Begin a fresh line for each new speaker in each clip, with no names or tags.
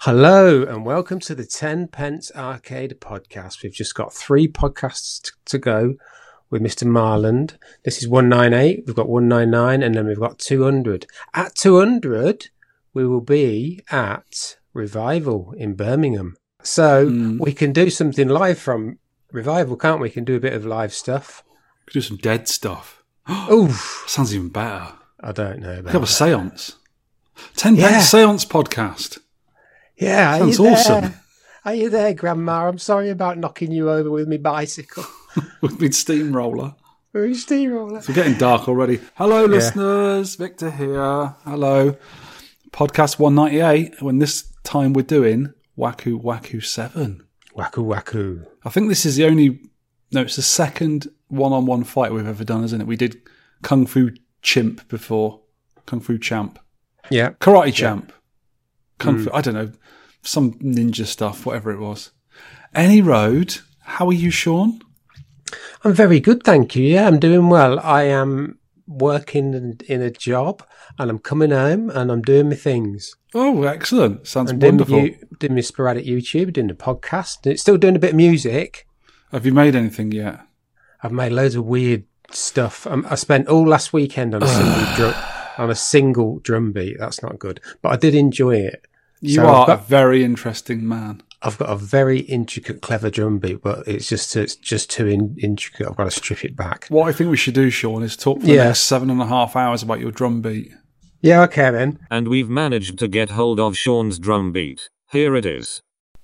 Hello and welcome to the 10 Pence Arcade podcast. We've just got 3 podcasts to go with Mr. Marland. This is 198, we've got 199, and then we've got 200. At 200, we will be at Revival in Birmingham. So we can do something live from Revival, can't we? We can do a bit of live stuff.
We can do some dead stuff.
Oof.
Sounds even better.
I don't know about
We have a seance. 10 Pence Seance podcast.
Yeah,
sounds awesome.
Are you there, Grandma? I'm sorry about knocking you over with my bicycle.
With my steamroller.
With my steamroller.
It's getting dark already. Hello, listeners. Victor here. Hello. Podcast 198. When this time we're doing Waku Waku 7.
Waku Waku.
I think this is the only... No, it's the second one-on-one fight we've ever done, isn't it? We did Kung Fu Chimp before. Kung Fu Champ.
Yeah.
Karate Champ. Kung Fu, I don't know, some ninja stuff, whatever it was. Any road. How are you, Sean?
I'm very good, thank you. Yeah, I'm doing well. I am working in a job and I'm coming home and I'm doing my things.
Oh, excellent. Sounds
I'm
wonderful.
Doing my sporadic YouTube, doing the podcast. Still doing a bit of music.
Have you made anything yet?
I've made loads of weird stuff. I spent all last weekend on a single drum beat. That's not good, but I did enjoy it.
You are a very interesting man.
I've got a very intricate, clever drum beat, but it's just too intricate. I've got to strip it back.
What I think we should do, Sean, is talk for the next 7.5 hours about your drum beat.
Yeah, okay then.
And we've managed to get hold of Sean's drum beat. Here it is.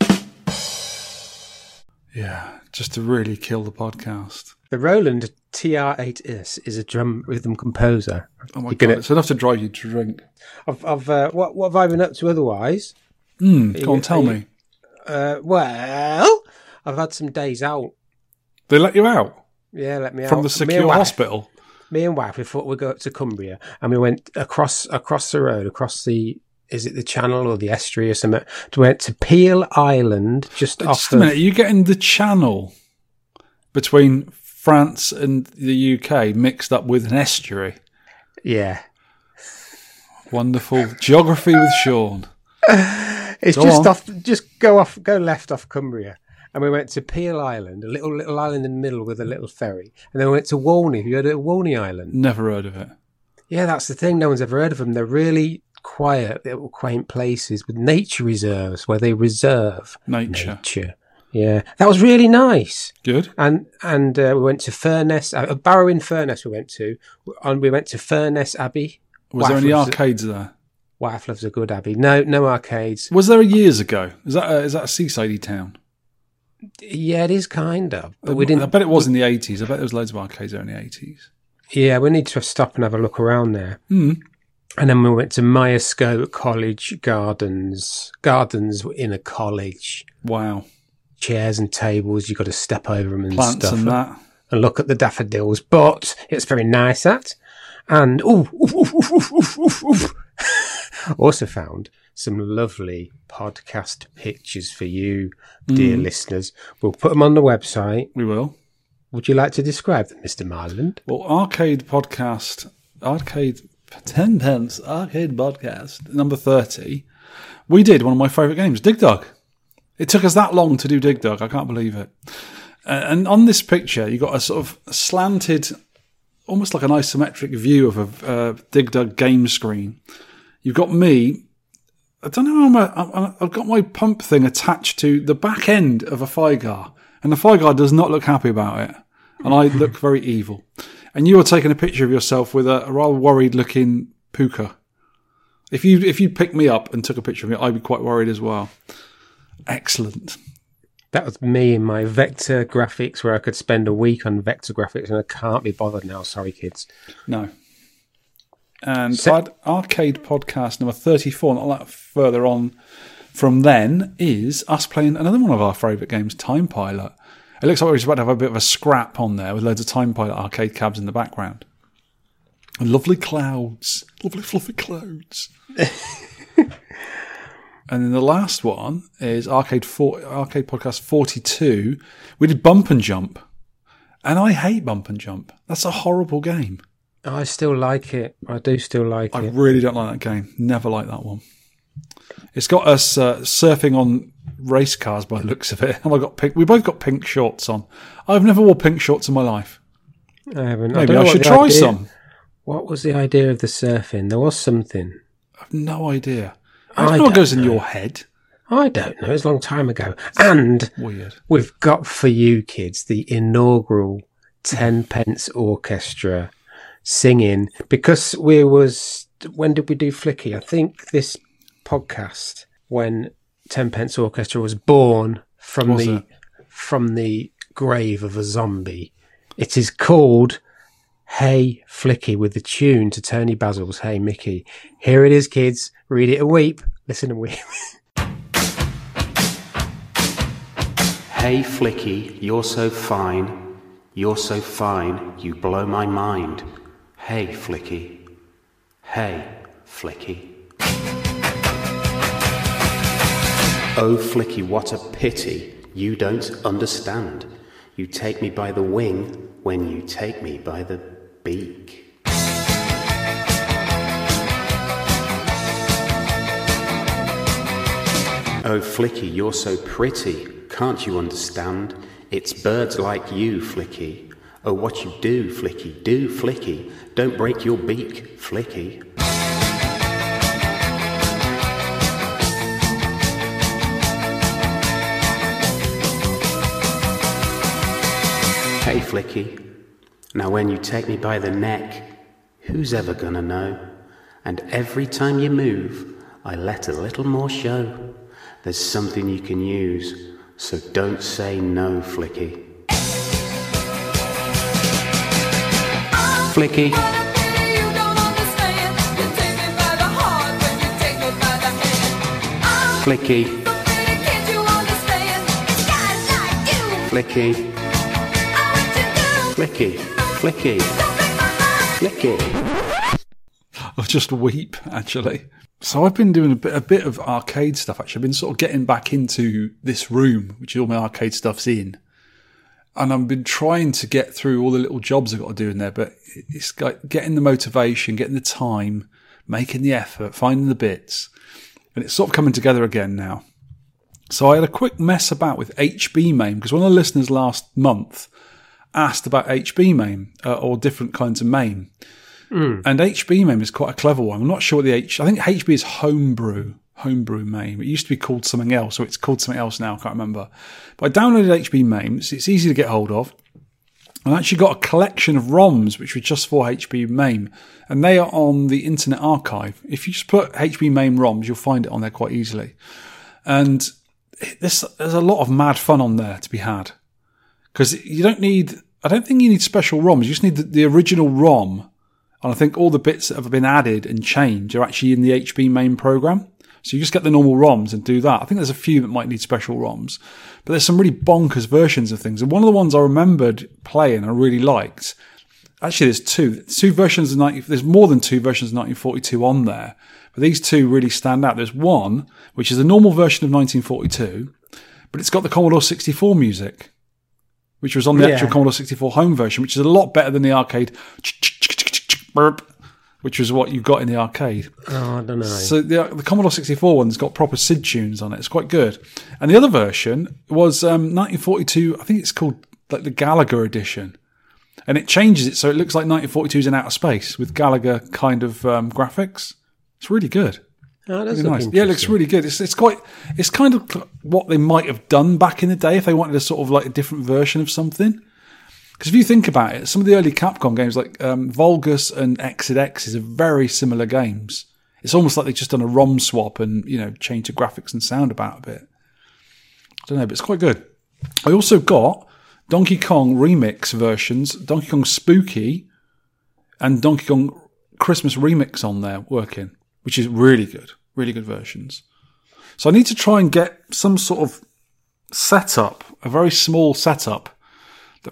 Yeah, just to really kill the podcast.
The Roland TR-8S is a drum rhythm composer.
Oh my God, it's enough to drive you to drink.
What have I been up to otherwise?
Go on, tell me.
Well, I've had some days out.
They let you out?
Yeah, let me out.
From the secure hospital?
Me and wife, we thought we'd go up to Cumbria, and we went across the road, across the... Is it the Channel or the estuary or something? We went to Peel Island, just
a minute, are you getting the Channel between France and the UK mixed up with an estuary?
Yeah.
Wonderful. Geography with Sean.
It's go left off Cumbria. And we went to Peel Island, a little island in the middle with a little ferry. And then we went to Walney. Have you heard of Walney Island?
Never heard of it. Yeah,
that's the thing. No one's ever heard of them. They're really quiet, little quaint places with nature reserves where they reserve nature. Yeah, that was really nice.
Good.
And we went to Furness, Barrow in Furness. We went to Furness Abbey.
Was there any arcades there?
Wife loves a good abbey. No arcades.
Was there years ago? Is that a seasidey town?
Yeah, it is kind of. But we didn't.
I bet it was in the 80s. I bet there was loads of arcades there in the 80s.
Yeah, we need to stop and have a look around there.
Mm.
And then we went to Myerscough College Gardens in a college.
Wow.
Chairs and tables, you've got to step over them and
plants
stuff.
And that.
And look at the daffodils. But it's very nice And also found some lovely podcast pictures for you, dear listeners. We'll put them on the website.
We will.
Would you like to describe them, Mr. Marland?
Well, 10 Pence Arcade Podcast, number 30. We did one of my favourite games, Dig Dug. It took us that long to do Dig Dug. I can't believe it. And on this picture, you got a sort of slanted, almost like an isometric view of a Dig Dug game screen. You've got me. I don't know. I've got my pump thing attached to the back end of a Figar, and the Figar does not look happy about it, and I look very evil. And you were taking a picture of yourself with a rather worried-looking puka. If you picked me up and took a picture of me, I'd be quite worried as well. Excellent.
That was me in my vector graphics, where I could spend a week on vector graphics, and I can't be bothered now. Sorry, kids.
No. And Arcade Podcast number 34, not that further on from then, is us playing another one of our favourite games, Time Pilot. It looks like we're about to have a bit of a scrap on there with loads of Time Pilot arcade cabs in the background. And lovely clouds. Lovely fluffy clouds. And then the last one is Arcade Podcast 42. We did Bump and Jump. And I hate Bump and Jump. That's a horrible game.
I still like it. I do still like it.
I really don't like that game. Never liked that one. It's got us surfing on race cars by the looks of it. And we both got pink shorts on. I've never wore pink shorts in my life.
I haven't.
Maybe I should try some.
What was the idea of the surfing? There was something.
I've no idea. I don't know what goes in your head.
I don't know. It was a long time ago. And
Weird.
We've got for you kids the inaugural 10 Pence Orchestra singing, because when did we do Flicky? I think this podcast, when 10 Pence Orchestra was born from the grave of a zombie. It is called Hey Flicky, with the tune to Tony Basil's Hey Mickey. Here it is, kids. Read it and weep. Listen and weep.
Hey Flicky, you're so fine. You're so fine, you blow my mind. Hey Flicky. Hey Flicky. Oh Flicky, what a pity. You don't understand. You take me by the wing when you take me by the beak. Oh Flicky, you're so pretty. Can't you understand? It's birds like you, Flicky. Oh, what you do, Flicky, do, Flicky. Don't break your beak, Flicky. Hey, Flicky. Now when you take me by the neck, who's ever gonna know? And every time you move, I let a little more show. There's something you can use, so don't say no, Flicky. Flicky. Flicky. Flicky. Flicky. Flicky. Flicky.
I'll just weep, actually. So I've been doing a bit of arcade stuff, actually. I've been sort of getting back into this room, which all my arcade stuff's in. And I've been trying to get through all the little jobs I've got to do in there, but it's like getting the motivation, getting the time, making the effort, finding the bits. And it's sort of coming together again now. So I had a quick mess about with HB MAME, because one of the listeners last month asked about HB MAME, or different kinds of MAME. And HB MAME is quite a clever one. I'm not sure what I think HB is homebrew MAME. It used to be called something else, or it's called something else now, I can't remember. But I downloaded HB MAME. It's easy to get hold of. I actually got a collection of ROMs, which were just for HB MAME. And they are on the Internet Archive. If you just put HB MAME ROMs, you'll find it on there quite easily. And there's a lot of mad fun on there to be had. Because I don't think you need special ROMs. You just need the original ROM. And I think all the bits that have been added and changed are actually in the HB MAME program. So you just get the normal ROMs and do that. I think there's a few that might need special ROMs. But there's some really bonkers versions of things. And one of the ones I remembered playing and I really liked, actually there's two versions of there's more than two versions of 1942 on there. But these two really stand out. There's one, which is a normal version of 1942, but it's got the Commodore 64 music, which was on the actual Commodore 64 home version, which is a lot better than the arcade, which was what you got in the arcade.
Oh, I don't know.
So the Commodore 64 one's got proper SID tunes on it. It's quite good. And the other version was 1942, I think it's called like the Gallagher edition. And it changes it so it looks like 1942's in outer space with Gallagher kind of graphics. It's really good.
Oh, that's
really nice. Yeah, it looks really good. It's kind of what they might have done back in the day if they wanted a sort of like a different version of something. Because if you think about it, some of the early Capcom games like Vulgus and Exit X are very similar games. It's almost like they've just done a ROM swap and, changed the graphics and sound about a bit. I don't know, but it's quite good. I also got Donkey Kong remix versions, Donkey Kong Spooky and Donkey Kong Christmas remix on there working, which is really good versions. So I need to try and get some sort of setup, a very small setup that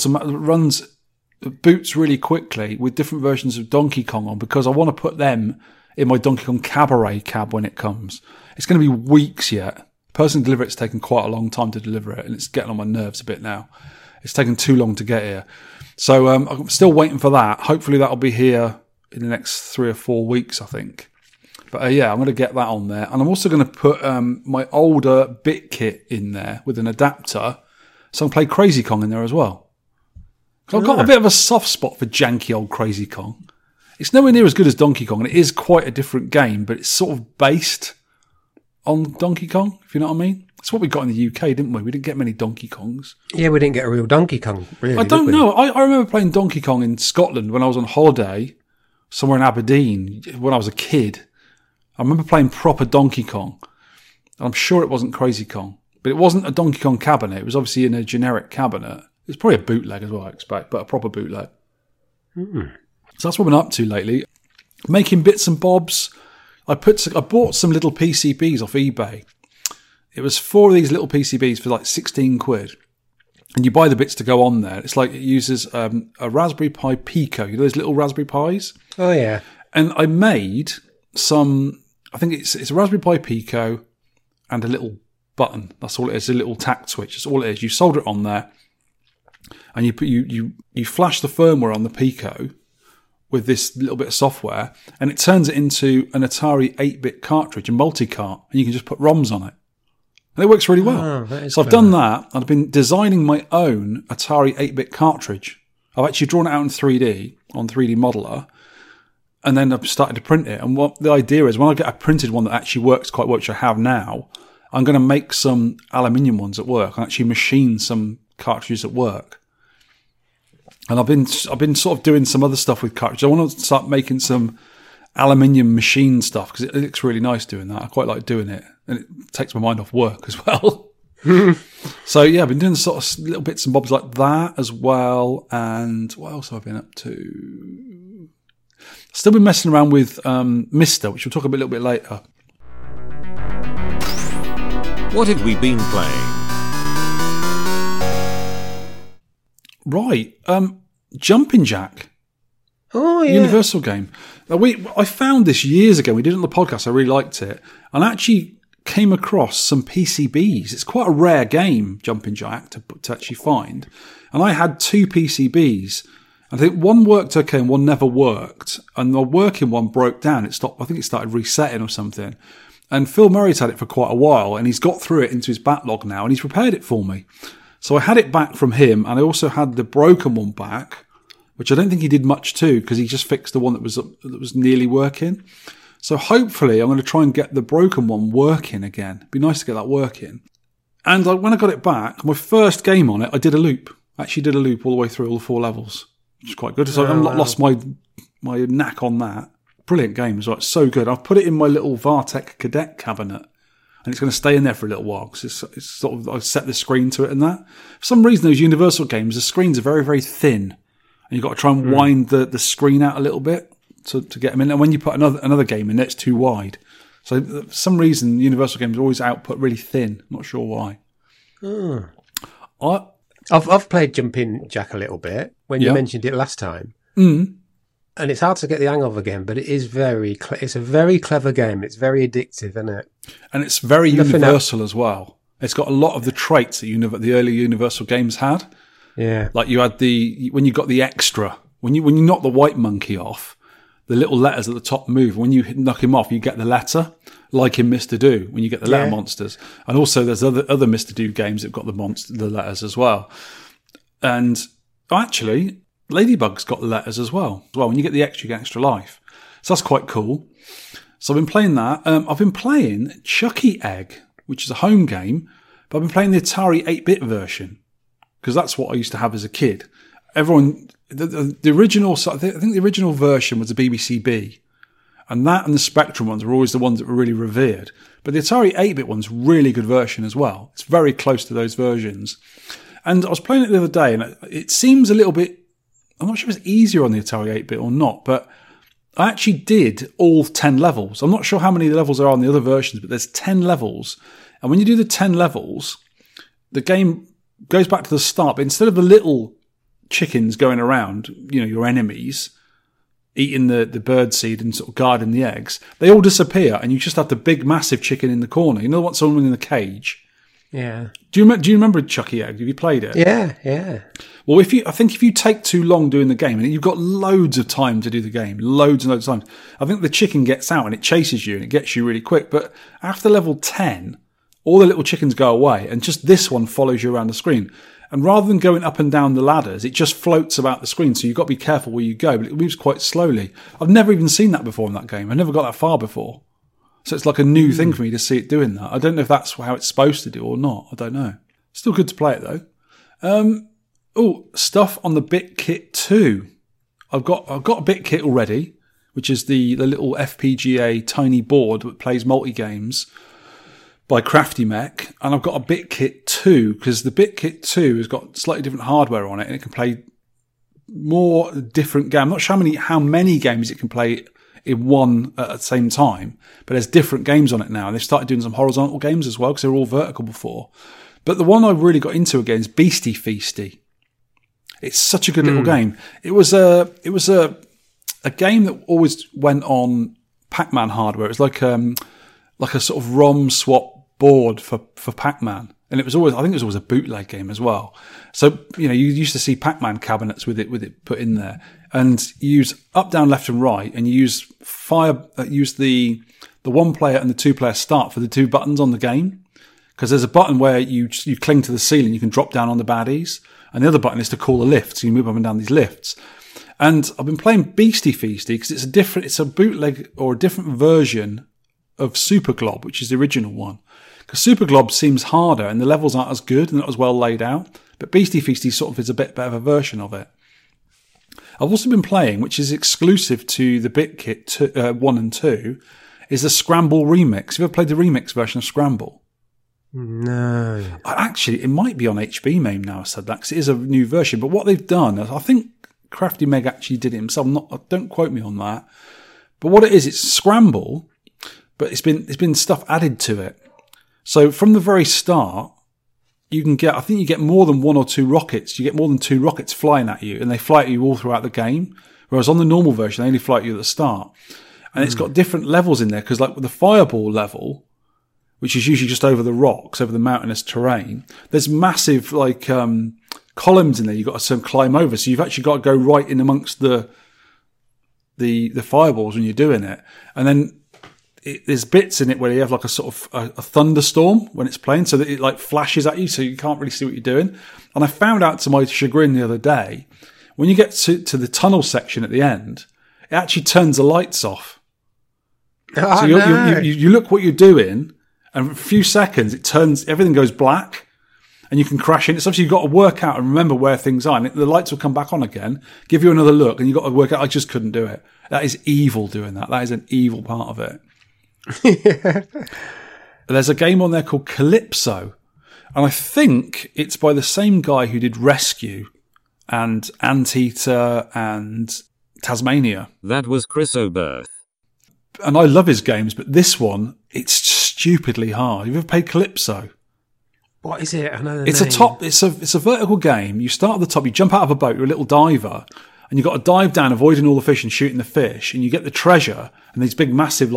boots really quickly with different versions of Donkey Kong on, because I want to put them in my Donkey Kong Cabaret cab when it comes. It's going to be weeks yet. Person deliver it's taken quite a long time to deliver it, and it's getting on my nerves a bit now. It's taken too long to get here. So I'm still waiting for that. Hopefully that'll be here in the next 3 or 4 weeks, I think. But I'm going to get that on there. And I'm also going to put my older bit kit in there with an adapter. So I'm going to play Crazy Kong in there as well. I've got a bit of a soft spot for janky old Crazy Kong. It's nowhere near as good as Donkey Kong, and it is quite a different game, but it's sort of based on Donkey Kong, if you know what I mean. That's what we got in the UK, didn't we? We didn't get many Donkey Kongs.
Yeah, we didn't get a real Donkey Kong, really.
I don't know. I remember playing Donkey Kong in Scotland when I was on holiday, somewhere in Aberdeen, when I was a kid. I remember playing proper Donkey Kong. I'm sure it wasn't Crazy Kong, but it wasn't a Donkey Kong cabinet. It was obviously in a generic cabinet. It's probably a bootleg as well, I expect, but a proper bootleg. So that's what I've been up to lately. Making bits and bobs. I bought some little PCBs off eBay. It was 4 of these little PCBs for like 16 quid. And you buy the bits to go on there. It's like it uses a Raspberry Pi Pico. You know those little Raspberry Pis?
Oh, yeah.
And I made some, I think it's a Raspberry Pi Pico and a little button. That's all it is, a little tact switch. That's all it is. You solder it on there. And you flash the firmware on the Pico with this little bit of software, and it turns it into an Atari 8-bit cartridge, a multi-cart, and you can just put ROMs on it. And it works really well. So I've done that, and I've been designing my own Atari 8-bit cartridge. I've actually drawn it out in 3D, on 3D Modeler, and then I've started to print it. And what the idea is, when I get a printed one that actually works quite well, which I have now, I'm going to make some aluminium ones at work, and actually machine some cartridges at work. And I've been sort of doing some other stuff with cartridges. I want to start making some aluminium machine stuff because it looks really nice doing that. I quite like doing it, and it takes my mind off work as well. So yeah, I've been doing sort of little bits and bobs like that as well. And what else have I been up to? Still been messing around with Mysta, which we'll talk about a little bit later.
What have we been playing?
Right, Jumping Jack.
Oh, yeah.
Universal game. I found this years ago. We did it on the podcast. I really liked it. And I actually came across some PCBs. It's quite a rare game, Jumping Jack, to actually find. And I had 2 PCBs. I think one worked okay and one never worked. And the working one broke down. It stopped. I think it started resetting or something. And Phil Murray's had it for quite a while. And he's got through it into his backlog now. And he's repaired it for me. So I had it back from him, and I also had the broken one back, which I don't think he did much to, because he just fixed the one that was nearly working. So hopefully I'm going to try and get the broken one working again. It'd be nice to get that working. And when I got it back, my first game on it, I did a loop. I actually did a loop all the way through all the 4 levels, which is quite good. So I've not lost my knack on that. Brilliant game as well. It's so good. I've put it in my little Vartec Cadet cabinet. And it's going to stay in there for a little while because it's sort of, I set the screen to it and that. For some reason, those Universal games, the screens are very, very thin. And you've got to try and wind the screen out a little bit to get them in. And when you put another game in, it's too wide. So for some reason, Universal games always output really thin. Not sure why.
I've played Jumping Jack a little bit when you mentioned it last time. And it's hard to get the hang of again, but it is it's a very clever game. It's very addictive, isn't it?
And it's very universal as well. It's got a lot of the traits that the early Universal games had. Yeah. Like you had when you got the extra, when you knock the white monkey off, the little letters at the top move. When you knock him off, you get the letter, like in Mr. Do, when you get the letter monsters. And also there's other Mr. Do games that have got the letters as well. And actually, Ladybug's got letters as well. When you get the extra, you get extra life. So that's quite cool. So I've been playing that. I've been playing Chucky Egg, which is a home game, but I've been playing the Atari 8-bit version because that's what I used to have as a kid. The original, I think the original version was the BBC-B, and that and the Spectrum ones were always the ones that were really revered. But the Atari 8-bit one's really good version as well. It's very close to those versions. And I was playing it the other day, and it seems a little bit, I'm not sure if it's easier on the Atari 8-bit or not, but I actually did all 10 levels. I'm not sure how many levels there are on the other versions, but there's 10 levels. And when you do the 10 levels, the game goes back to the start, but instead of the little chickens going around, your enemies, eating the bird seed and sort of guarding the eggs, they all disappear, and you just have the big, massive chicken in the corner. You know what? Someone in the cage.
Yeah.
Do you remember Chucky Egg? Have you played it?
Yeah.
Well, I think if you take too long doing the game, and you've got loads of time to do the game, loads and loads of time, I think the chicken gets out and it chases you and it gets you really quick. But after level 10, all the little chickens go away and just this one follows you around the screen. And rather than going up and down the ladders, it just floats about the screen. So you've got to be careful where you go, but it moves quite slowly. I've never even seen that before in that game. I never got that far before. So it's like a new thing for me to see it doing that. I don't know if that's how it's supposed to do or not. I don't know. Still good to play it though. Stuff on the BitKit 2. I've got a BitKit already, which is the little FPGA tiny board that plays multi-games by Crafty Mech, and I've got a BitKit 2 because the BitKit 2 has got slightly different hardware on it and it can play more different games. I'm not sure how many games it can play in one at the same time, but there's different games on it now, and they've started doing some horizontal games as well because they were all vertical before. But the one I really got into again is Beastie Feasty. It's such a good little game. It was a game that always went on Pac-Man hardware. It was like a sort of ROM swap board for Pac-Man. And I think it was always a bootleg game as well. So, you used to see Pac-Man cabinets with it put in there. And you use up, down, left and right, and you use the 1-player and the 2-player start for the 2 buttons on the game. Because there's a button where you cling to the ceiling, you can drop down on the baddies. And the other button is to call a lift, so you move up and down these lifts. And I've been playing Beastie Feasty because it's a bootleg or a different version of Super Glob, which is the original one. Because Super Glob seems harder and the levels aren't as good and not as well laid out. But Beastie Feasty sort of is a bit better version of it. I've also been playing, which is exclusive to the BitKit 1 and 2, is the Scramble remix. Have you ever played the remix version of Scramble?
No.
Actually, it might be on HB MAME now, I said that, because it is a new version. But what they've done, I think Crafty Meg actually did it himself. Don't quote me on that. But what it is, it's Scramble, but it's been stuff added to it. So from the very start, you get more than 1 or 2 rockets. You get more than 2 rockets flying at you, and they fly at you all throughout the game. Whereas on the normal version, they only fly at you at the start. And it's got different levels in there, because like with the fireball level, which is usually just over the rocks, over the mountainous terrain, there's massive columns in there you've got to climb over. So you've actually got to go right in amongst the fireballs when you're doing it. And then there's bits in it where you have like a sort of a thunderstorm when it's playing, so that it like flashes at you, so you can't really see what you're doing. And I found out to my chagrin the other day, when you get to the tunnel section at the end, it actually turns the lights off.
Oh,
so you look what you're doing, and for a few seconds everything goes black, and you can crash in. It's obviously you've got to work out and remember where things are, and the lights will come back on again, give you another look, and you've got to work out. I just couldn't do it. That is evil doing that. That is an evil part of it.
Yeah.
There's a game on there called Calypso, and I think it's by the same guy who did Rescue and Anteater and Tasmania.
That was Chris Oberth.
And I love his games, but this one, it's stupidly hard. Have you ever played Calypso?
What is it? I know the
It's
name.
It's a vertical game. You start at the top, you jump out of a boat, you're a little diver, and you've got to dive down, avoiding all the fish and shooting the fish, and you get the treasure, and these big, massive,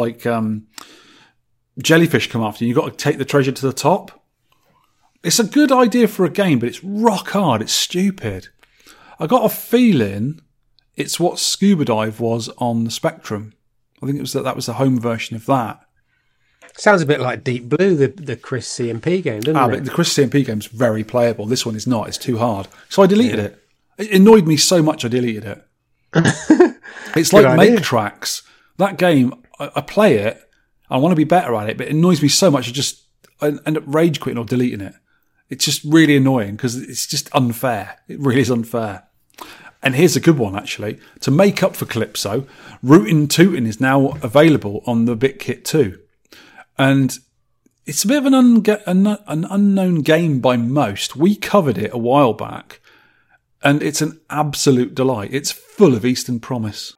jellyfish come after you. You've got to take the treasure to the top. It's a good idea for a game, but it's rock hard. It's stupid. I got a feeling it's what Scuba Dive was on the Spectrum. I think it was that was the home version of that.
Sounds a bit like Deep Blue, the Chris CMP game, doesn't it?
But the Chris CMP game's very playable. This one is not. It's too hard. So I deleted it. It annoyed me so much I deleted it. It's like
idea.
Make Tracks. That game, I play it, I want to be better at it, but it annoys me so much I end up rage quitting or deleting it. It's just really annoying because it's just unfair. It really is unfair. And here's a good one, actually. To make up for Calypso, Rootin' Tootin' is now available on the BitKit 2. And it's a bit of an unknown game by most. We covered it a while back, and it's an absolute delight. It's full of Eastern promise.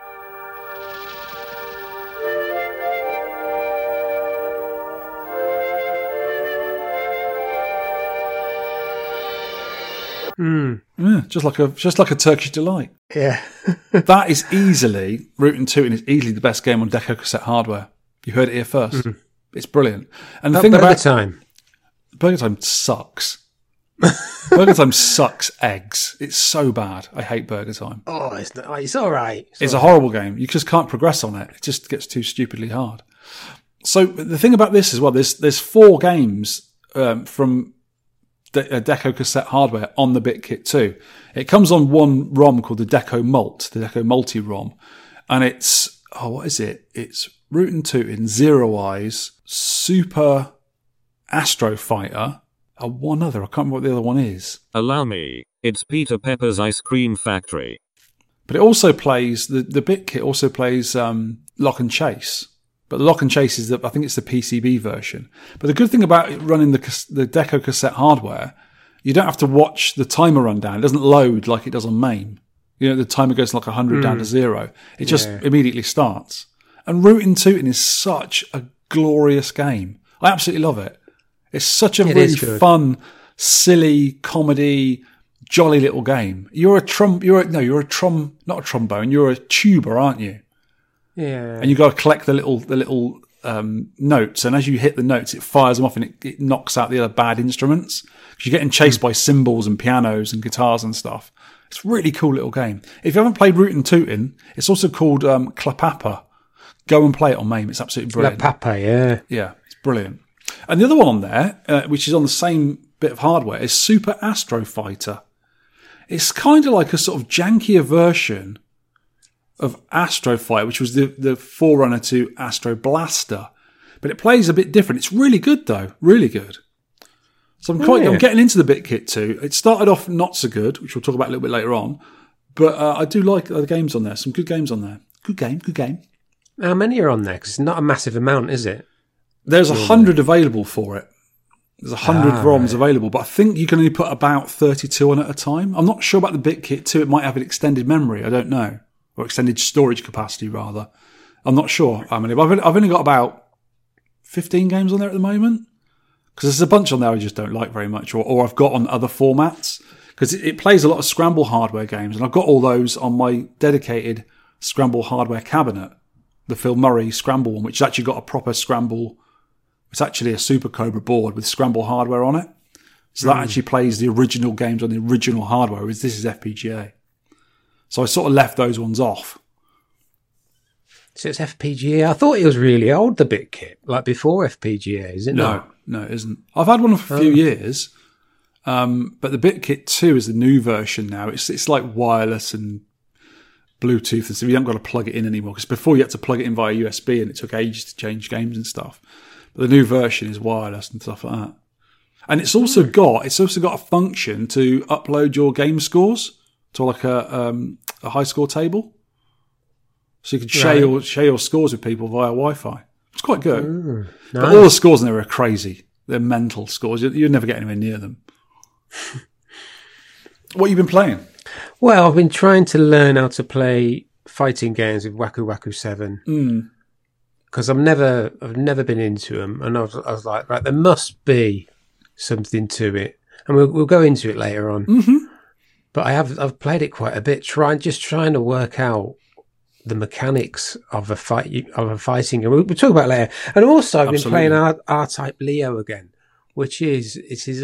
Yeah, just like a Turkish delight.
Yeah.
That is easily, Rootin' Tootin' is easily the best game on Deco cassette hardware. You heard it here first. It's brilliant. And the thing
About
about
time.
Burger Time sucks. Burger Time sucks eggs. It's so bad. I hate Burger Time.
Oh, it's all right.
It's a horrible game. You just can't progress on it. It just gets too stupidly hard. So the thing about this as well, there's 4 games from Deco cassette hardware on the BitKit 2. It comes on one ROM called the Deco Mult, the Deco Multi-ROM. And it's, what is it? It's Rootin' Tootin', Zero Eyes, Super Astro Fighter, and one other. I can't remember what the other one is.
Allow me. It's Peter Pepper's Ice Cream Factory.
But it also plays, the BitKit also plays Lock and Chase. But the Lock and Chase is, I think it's the PCB version. But the good thing about it running the Deco cassette hardware, you don't have to watch the timer run down. It doesn't load like it does on MAME. You know, the timer goes like 100 down to 0. It just immediately starts. And Rootin' Tootin' is such a glorious game. I absolutely love it. It's such a really fun, silly, comedy, jolly little game. You're a trombone. You're a tuba, aren't you?
Yeah.
And you've got to collect the little notes. And as you hit the notes, it fires them off and it knocks out the other bad instruments. Because you're getting chased by cymbals and pianos and guitars and stuff. It's a really cool little game. If you haven't played Rootin' Tootin', it's also called Clapapa. Go and play it on MAME. It's absolutely brilliant.
Clapapa, yeah.
Yeah, it's brilliant. And the other one on there, which is on the same bit of hardware, is Super Astro Fighter. It's kind of like a sort of jankier version of Astro Fighter, which was the forerunner to Astro Blaster. But it plays a bit different. It's really good, though. Really good. So I'm getting into the BitKit too. It started off not so good, which we'll talk about a little bit later on. But I do like the games on there. Some good games on there. Good game.
How many are on there? Because it's not a massive amount, is it?
There's 100 available for it. There's 100 ROMs available, but I think you can only put about 32 on at a time. I'm not sure about the BitKit 2. It might have an extended memory. I don't know. Or extended storage capacity, rather. I'm not sure how many. But I've only got about 15 games on there at the moment. Because there's a bunch on there I just don't like very much. Or I've got on other formats. Because it plays a lot of Scramble hardware games. And I've got all those on my dedicated Scramble hardware cabinet. The Phil Murray Scramble one, which has actually got a proper Scramble. It's actually a Super Cobra board with Scramble hardware on it. So that actually plays the original games on the original hardware, whereas this is FPGA. So I sort of left those ones off.
So it's FPGA. I thought it was really old, the BitKit, like before FPGA, is it not?
No, it isn't. I've had one for a few years, but the BitKit 2 is the new version now. It's like wireless and Bluetooth, and so you haven't got to plug it in anymore. Because before you had to plug it in via USB, and it took ages to change games and stuff. But the new version is wireless and stuff like that. And it's also got a function to upload your game scores to like a high score table. So you can share your scores with people via Wi-Fi. It's quite good.
Nice.
But all the scores in there are crazy. They're mental scores. You'd never get anywhere near them. What have you been playing?
Well, I've been trying to learn how to play fighting games with Waku Waku 7. Because I've never been into them. And I was like, right, there must be something to it. And we'll go into it later on. Mm-hmm. But I've played it quite a bit, trying to work out the mechanics of a fighting game. We'll talk about it later. And also, I've been playing R-Type Leo again, which is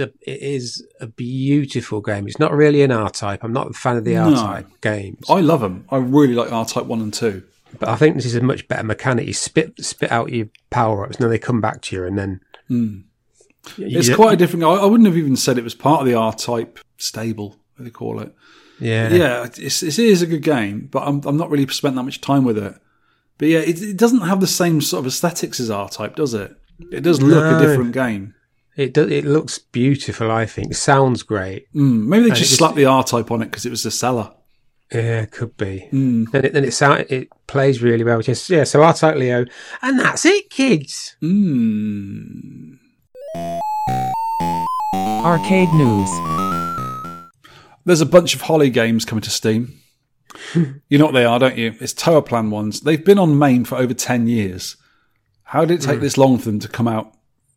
a beautiful game. It's not really an R-Type. I'm not a fan of the R-Type games.
I love them. I really like R-Type 1 and 2.
But I think this is a much better mechanic. You spit out your power-ups, and then they come back to you, and then...
It's quite a different... I wouldn't have even said it was part of the R-Type stable, what they call it. Yeah, it is a good game, but I'm not really spent that much time with it. But yeah, it doesn't have the same sort of aesthetics as R-Type, does it? It does look a different game. It
looks beautiful, I think. It sounds great.
Maybe they just slapped the R-Type on it because it was the seller.
Yeah, it could be. Then it plays really well. So R-Type Leo, and that's it, kids.
Arcade news.
There's a bunch of Holly games coming to Steam. You know what they are, don't you? It's Toaplan ones. They've been on MAME for over 10 years. How did it take this long for them to come out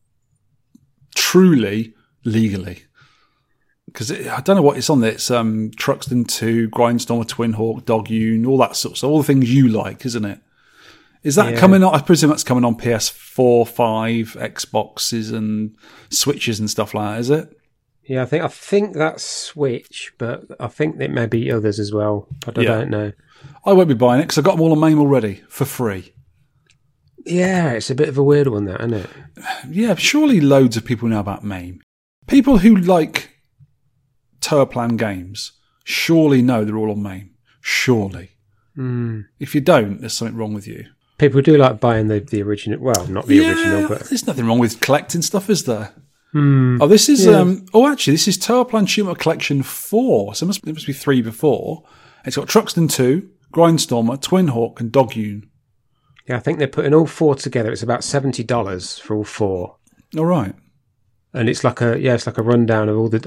truly legally? Because I don't know what it's on there. It's Truxton 2, Grindstormer, Twin Hawk, Dog Yun, all that sort of stuff. All the things you like, isn't it? Is that coming on? I presume that's coming on PS4, 5, Xboxes and Switches and stuff like that, is it?
Yeah, I think that's Switch, but I think it may be others as well, but I don't know.
I won't be buying it because I got them all on MAME already for free.
Yeah, it's a bit of a weird one, that, isn't it?
Yeah, surely loads of people know about MAME. People who like Toaplan games surely know they're all on MAME. Surely. If you don't, there's something wrong with you.
People do like buying the original. Well, not the original, but
there's nothing wrong with collecting stuff, is there? Oh, this is actually, this is Toaplan Shoot 'em Up Collection 4. So it must be 3 before. It's got Truxton 2, Grindstormer, Twin Hawk, and Dogyun.
Yeah, I think they're putting all 4 together. It's about $70 for all 4.
All right.
And it's like a rundown of all the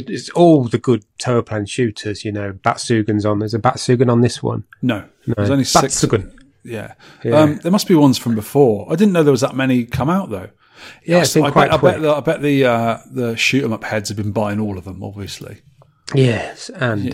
good Toaplan shooters. You know, Batsugan's on. There's a Batsugan on this one.
No. There's only 6.
Batsugan.
Yeah. There must be ones from before. I didn't know there was that many come out though.
Yeah, it's been quite quick.
I bet the shoot 'em up heads have been buying all of them, obviously.
Yes, and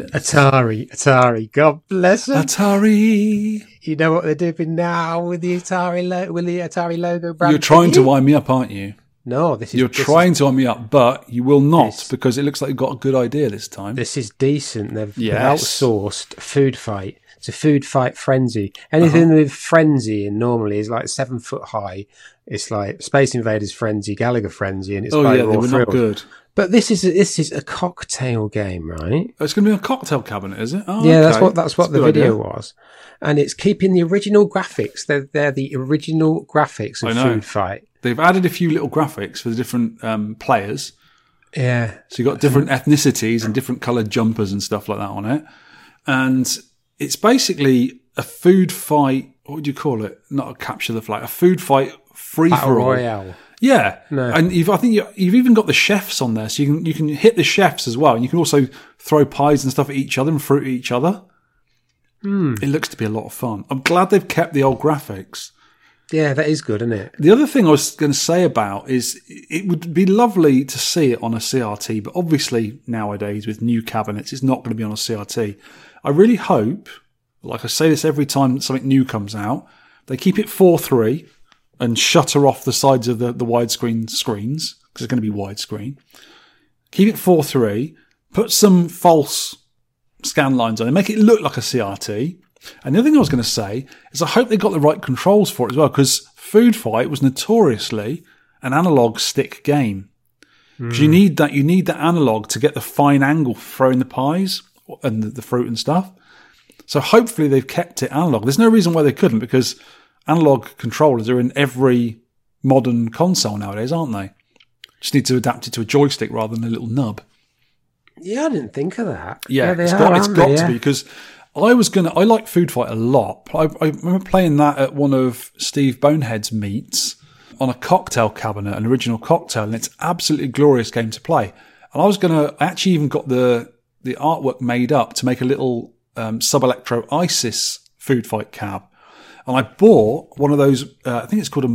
Atari, God bless them.
Atari.
You know what they're doing now with the Atari logo brand?
You're trying to wind me up, aren't you?
No,
You're trying to wind me up, but you will not because it looks like you've got a good idea this time.
This is decent. They've outsourced Food Fight to Food Fight Frenzy. Anything with Frenzy in normally is like 7 foot high. It's like Space Invaders Frenzy, Galaga Frenzy, and it's
they were not good.
But this is a cocktail game, right?
It's going to be a cocktail cabinet, is it? Oh,
yeah,
okay.
that's what the video was, and it's keeping the original graphics. They're the original graphics of Food Fight.
They've added a few little graphics for the different players.
Yeah,
so you've got different ethnicities and different coloured jumpers and stuff like that on it, and it's basically a food fight. What would you call it? Not a capture the flag. A food fight free for all.
Royale.
Yeah,
no.
And I think you've even got the chefs on there, so you can hit the chefs as well, and you can also throw pies and stuff at each other and fruit at each other. It looks to be a lot of fun. I'm glad they've kept the old graphics.
Yeah, that is good, isn't it?
The other thing I was going to say about is it would be lovely to see it on a CRT, but obviously nowadays with new cabinets, it's not going to be on a CRT. I really hope, like I say this every time something new comes out, they keep it 4:3. And shutter off the sides of the widescreen screens, because it's going to be widescreen. Keep it 4:3. Put some false scan lines on it. Make it look like a CRT. And the other thing I was going to say is I hope they got the right controls for it as well, because Food Fight was notoriously an analog stick game. Because you need that analog to get the fine angle for throwing the pies and the fruit and stuff. So hopefully they've kept it analog. There's no reason why they couldn't, because analog controllers are in every modern console nowadays, aren't they? Just need to adapt it to a joystick rather than a little nub.
Yeah, I didn't think of that.
Yeah, it's got to be, because I like Food Fight a lot. I remember playing that at one of Steve Bonehead's meets on a cocktail cabinet, an original cocktail, and it's absolutely glorious game to play. And I actually even got the artwork made up to make a little Sub-Electro ISIS Food Fight cab. And I bought one of those, I think it's called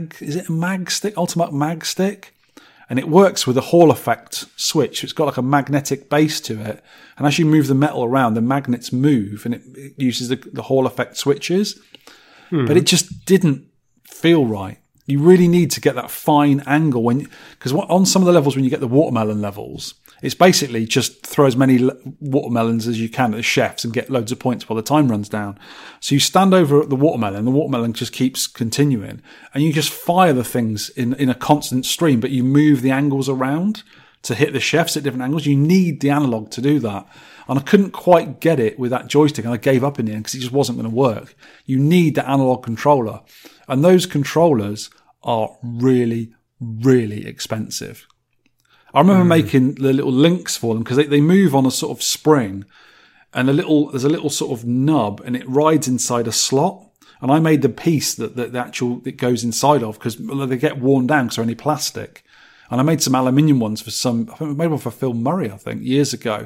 a mag stick, Ultimate Mag Stick? And it works with a Hall effect switch. It's got like a magnetic base to it. And as you move the metal around, the magnets move and it uses the Hall effect switches. But it just didn't feel right. You really need to get that fine angle because on some of the levels, when you get the watermelon levels, it's basically just throw as many watermelons as you can at the chefs and get loads of points while the time runs down. So you stand over the watermelon just keeps continuing, and you just fire the things in a constant stream, but you move the angles around to hit the chefs at different angles. You need the analog to do that. And I couldn't quite get it with that joystick, and I gave up in the end because it just wasn't going to work. You need the analog controller. And those controllers are really, really expensive. I remember making the little links for them because they move on a sort of spring, and there's a little sort of nub, and it rides inside a slot. And I made the piece that it goes inside of because they get worn down because they're only plastic. And I made some aluminium ones I think I made one for Phil Murray, I think, years ago.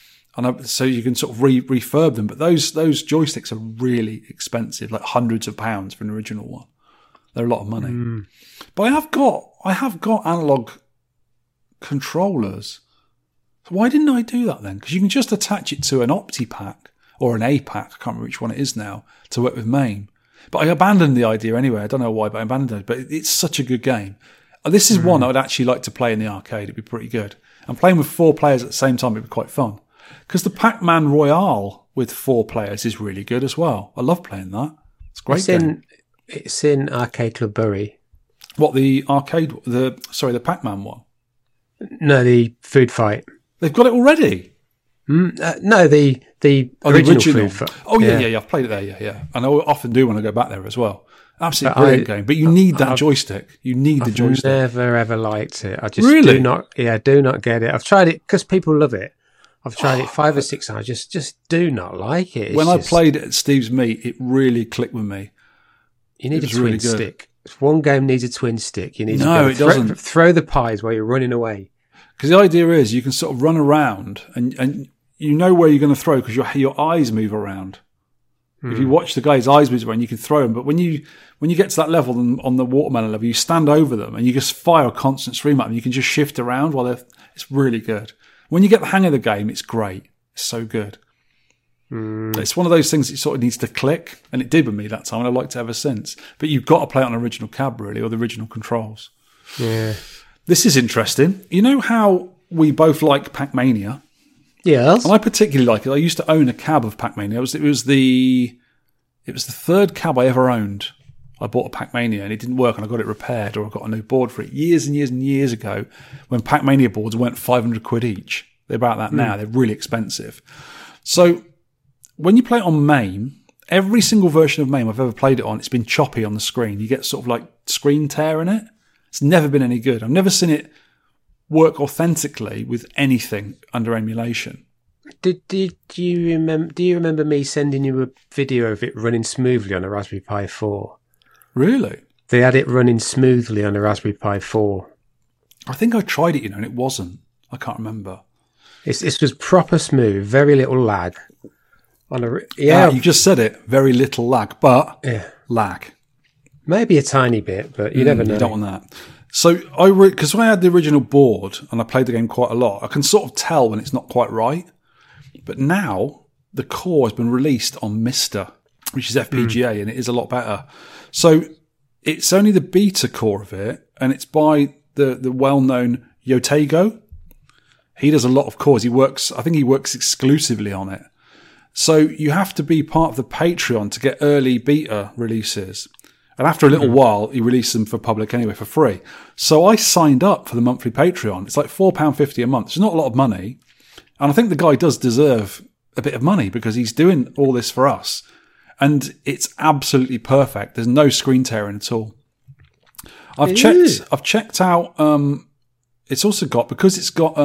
And so you can sort of refurb them. But those joysticks are really expensive, like hundreds of pounds for an original one. They're a lot of money. But I have got analog controllers. So why didn't I do that then? Because you can just attach it to an OptiPack or an APAC, I can't remember which one it is now, to work with MAME. But I abandoned the idea anyway. I don't know why, but I abandoned it. But it's such a good game. This is one I would actually like to play in the arcade. It'd be pretty good. And playing with 4 players at the same time would be quite fun. Because the Pac-Man Royale with 4 players is really good as well. I love playing that. It's a great game.
It's in Arcade Club Bury.
What, the arcade, the Pac-Man one?
No, the food fight.
They've got it already?
No, the original food fight.
Oh, yeah. I've played it there, yeah. And I often do when I go back there as well. Absolutely brilliant game. But you need that joystick. You need the joystick.
I've never, ever liked it. I just do not get it. I've tried it because people love it. I've tried it 5 or 6 times. I just do not like it.
I played it at Steve's Meat, it really clicked with me.
You need a twin stick. If one game needs a twin stick, you need
it doesn't.
Throw the pies while you're running away.
Because the idea is you can sort of run around and you know where you're going to throw because your eyes move around. If you watch the guy's eyes move around, you can throw them. But when you get to that level on the watermelon level, you stand over them and you just fire a constant stream at them. You can just shift around it's really good. When you get the hang of the game, it's great. It's so good. It's one of those things that sort of needs to click, and it did with me that time, and I've liked it ever since. But you've got to play it on original cab, really, or the original controls.
Yeah.
This is interesting. You know how we both like Pac-Mania?
Yes.
And I particularly like it. I used to own a cab of Pac-Mania. It was the 3rd cab I ever owned. I bought a Pac-Mania and it didn't work, and I got it repaired, or I got a new board for it years and years and years ago when Pac-Mania boards went £500 each. They're about that now. They're really expensive. So when you play it on MAME, every single version of MAME I've ever played it on, it's been choppy on the screen. You get sort of like screen tear in it. It's never been any good. I've never seen it work authentically with anything under emulation.
Do you remember me sending you a video of it running smoothly on a Raspberry Pi 4?
Really?
They had it running smoothly on a Raspberry Pi 4.
I think I tried it, and it wasn't. I can't remember.
This was proper smooth, very little lag.
You just said it. Very little lag, but lag.
Maybe a tiny bit, but you never know.
You don't want that. So because when I had the original board and I played the game quite a lot, I can sort of tell when it's not quite right. But now the core has been released on Mister, which is FPGA, and it is a lot better. So it's only the beta core of it, and it's by the well-known Yotego. He does a lot of cores. I think he works exclusively on it. So you have to be part of the Patreon to get early beta releases. And after a little while, he released them for public anyway, for free. So I signed up for the monthly Patreon. It's like £4.50 a month. It's not a lot of money. And I think the guy does deserve a bit of money because he's doing all this for us. And it's absolutely perfect. There's no screen tearing at all. I've checked out, it's also got, because it's got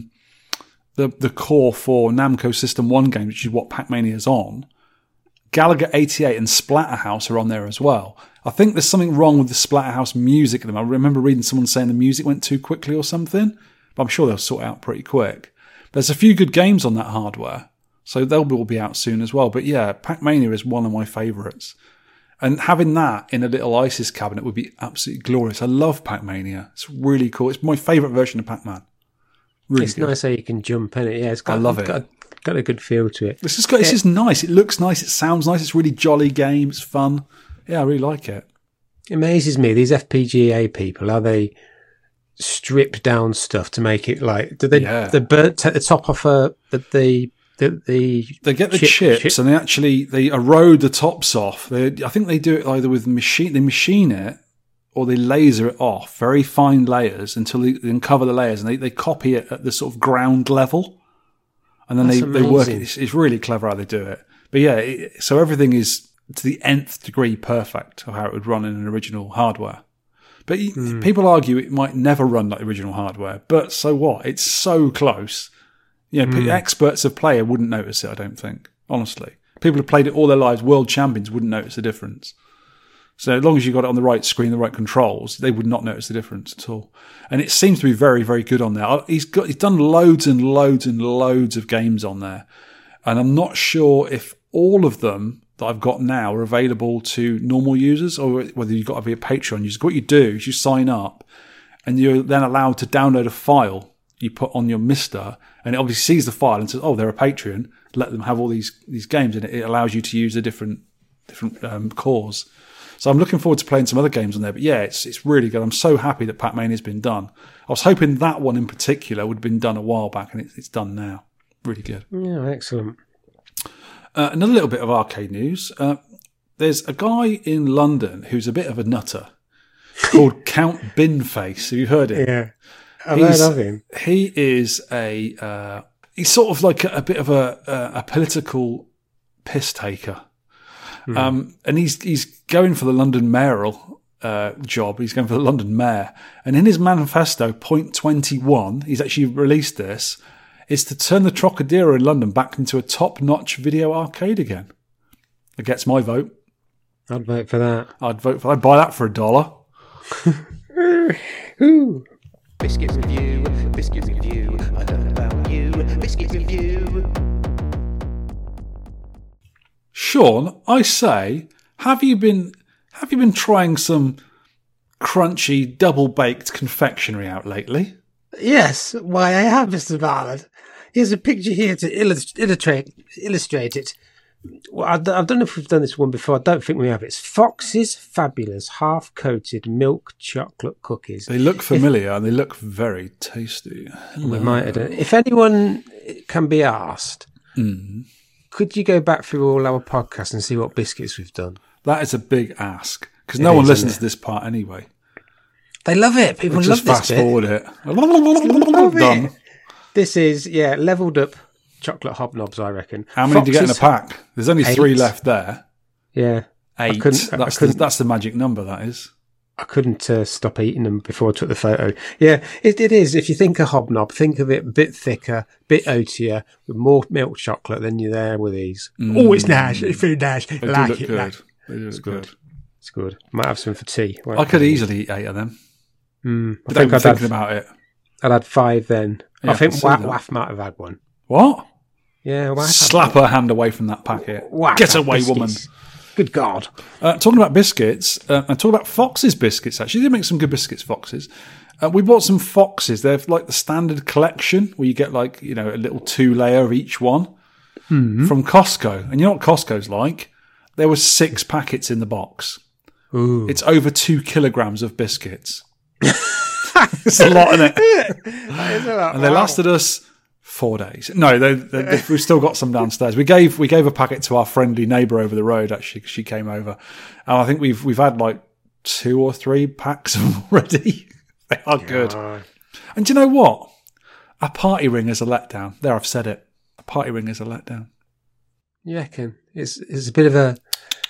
the core for Namco System 1 games, which is what Pac-Mania is on, Galaga 88 and Splatterhouse are on there as well. I think there's something wrong with the Splatterhouse music at them. I remember reading someone saying the music went too quickly or something, but I'm sure they'll sort it out pretty quick. There's a few good games on that hardware, so they'll all be out soon as well. But yeah, Pac-Mania is one of my favourites. And having that in a little ISIS cabinet would be absolutely glorious. I love Pac-Mania. It's really cool. It's my favourite version of Pac-Man. Really
it's
good.
nice how you can jump in it. Yeah,
I love it.
Got a good feel to it.
It's just nice. It looks nice. It sounds nice. It's a really jolly game. It's fun. Yeah, I really like it.
It amazes me, these FPGA people, how they strip down stuff to make it like... Do they take the top off they
get the chips and they erode the tops off. I think they do it either with they machine it or they laser it off, very fine layers until they uncover the layers, and they copy it at the sort of ground level. And then they work it. It's really clever how they do it. But yeah, so everything is to the nth degree perfect of how it would run in an original hardware. But people argue it might never run like original hardware. But so what? It's so close. Experts of player wouldn't notice it, I don't think. Honestly. People who've played it all their lives, world champions, wouldn't notice the difference. So as long as you got it on the right screen, the right controls, they would not notice the difference at all. And it seems to be very, very good on there. He's done loads and loads and loads of games on there. And I'm not sure if all of them that I've got now are available to normal users or whether you've got to be a Patreon user. What you do is you sign up and you're then allowed to download a file you put on your Mister, and it obviously sees the file and says, oh, they're a Patreon, let them have all these games, and it allows you to use the different cores. So I'm looking forward to playing some other games on there. But yeah, it's really good. I'm so happy that Pac-Mania's been done. I was hoping that one in particular would have been done a while back, and it's done now. Really good.
Yeah, excellent.
Another little bit of arcade news. There's a guy in London who's a bit of a nutter called Count Binface. Have you heard him?
Yeah, I've heard of him.
He is he's sort of like a bit of a political piss taker. And he's going for the London mayoral job. He's going for the London mayor. And in his manifesto, point 21, he's actually released this, is to turn the Trocadero in London back into a top-notch video arcade again. It gets my vote.
I'd vote for that.
I'd vote for that. I'd buy that for $1.
Ooh.
Biscuit review, I learned about you. Biscuit review.
Sean, I say, have you been trying some crunchy, double-baked confectionery out lately?
Yes, why I have, Mr. Barnard. Here's a picture here to illustrate it. Well, I don't know if we've done this one before. I don't think we have. It's Fox's Fabulous Half-Coated Milk Chocolate Cookies.
They look familiar and they look very tasty.
We might have done. If anyone can be asked, could you go back through all our podcasts and see what biscuits we've done?
That is a big ask because no one listens to this part anyway.
They love it. People love
just
this
fast
bit.
forward it.
Love
Done.
it. This is, leveled up chocolate hobnobs, I reckon.
How many do you get in a
Fox's-
pack? There's only 3
8.
left there.
Yeah.
8. That's the magic number, that is.
I couldn't stop eating them before I took the photo. Yeah, it is. If you think a hobnob, think of it a bit thicker, bit oatier, with more milk chocolate than you're there with these. Oh, it's nice. It's very nice.
They
Like
do look
it.
good.
Like.
They do look good.
It's good. Might have some for tea.
I could easily eat 8 of them.
I
Without
think
even
I'd
thinking about it.
had 5 then.
Yeah,
I think
I can see that.
Waff might have had one.
What?
Yeah, Waff.
Slap her hand away from that packet.
Waff
Get
had
away,
biscuits.
woman.
Good God.
Talking about biscuits, and talking about Fox's biscuits, actually. They make some good biscuits, Fox's. We bought some Fox's. They're like the standard collection where you get like, a little 2-layer of each one from Costco. And you know what Costco's like? There were 6 packets in the box.
Ooh.
It's over 2 kilograms of biscuits. It's a lot, isn't it? And they lasted us 4 days. No, we've still got some downstairs. We gave a packet to our friendly neighbour over the road. Actually, 'cause she came over, and I think we've had like 2 or 3 packs of them already. They are good. And do you know what? A party ring is a letdown. There, I've said it. A party ring is a letdown.
You reckon? It's a bit of a...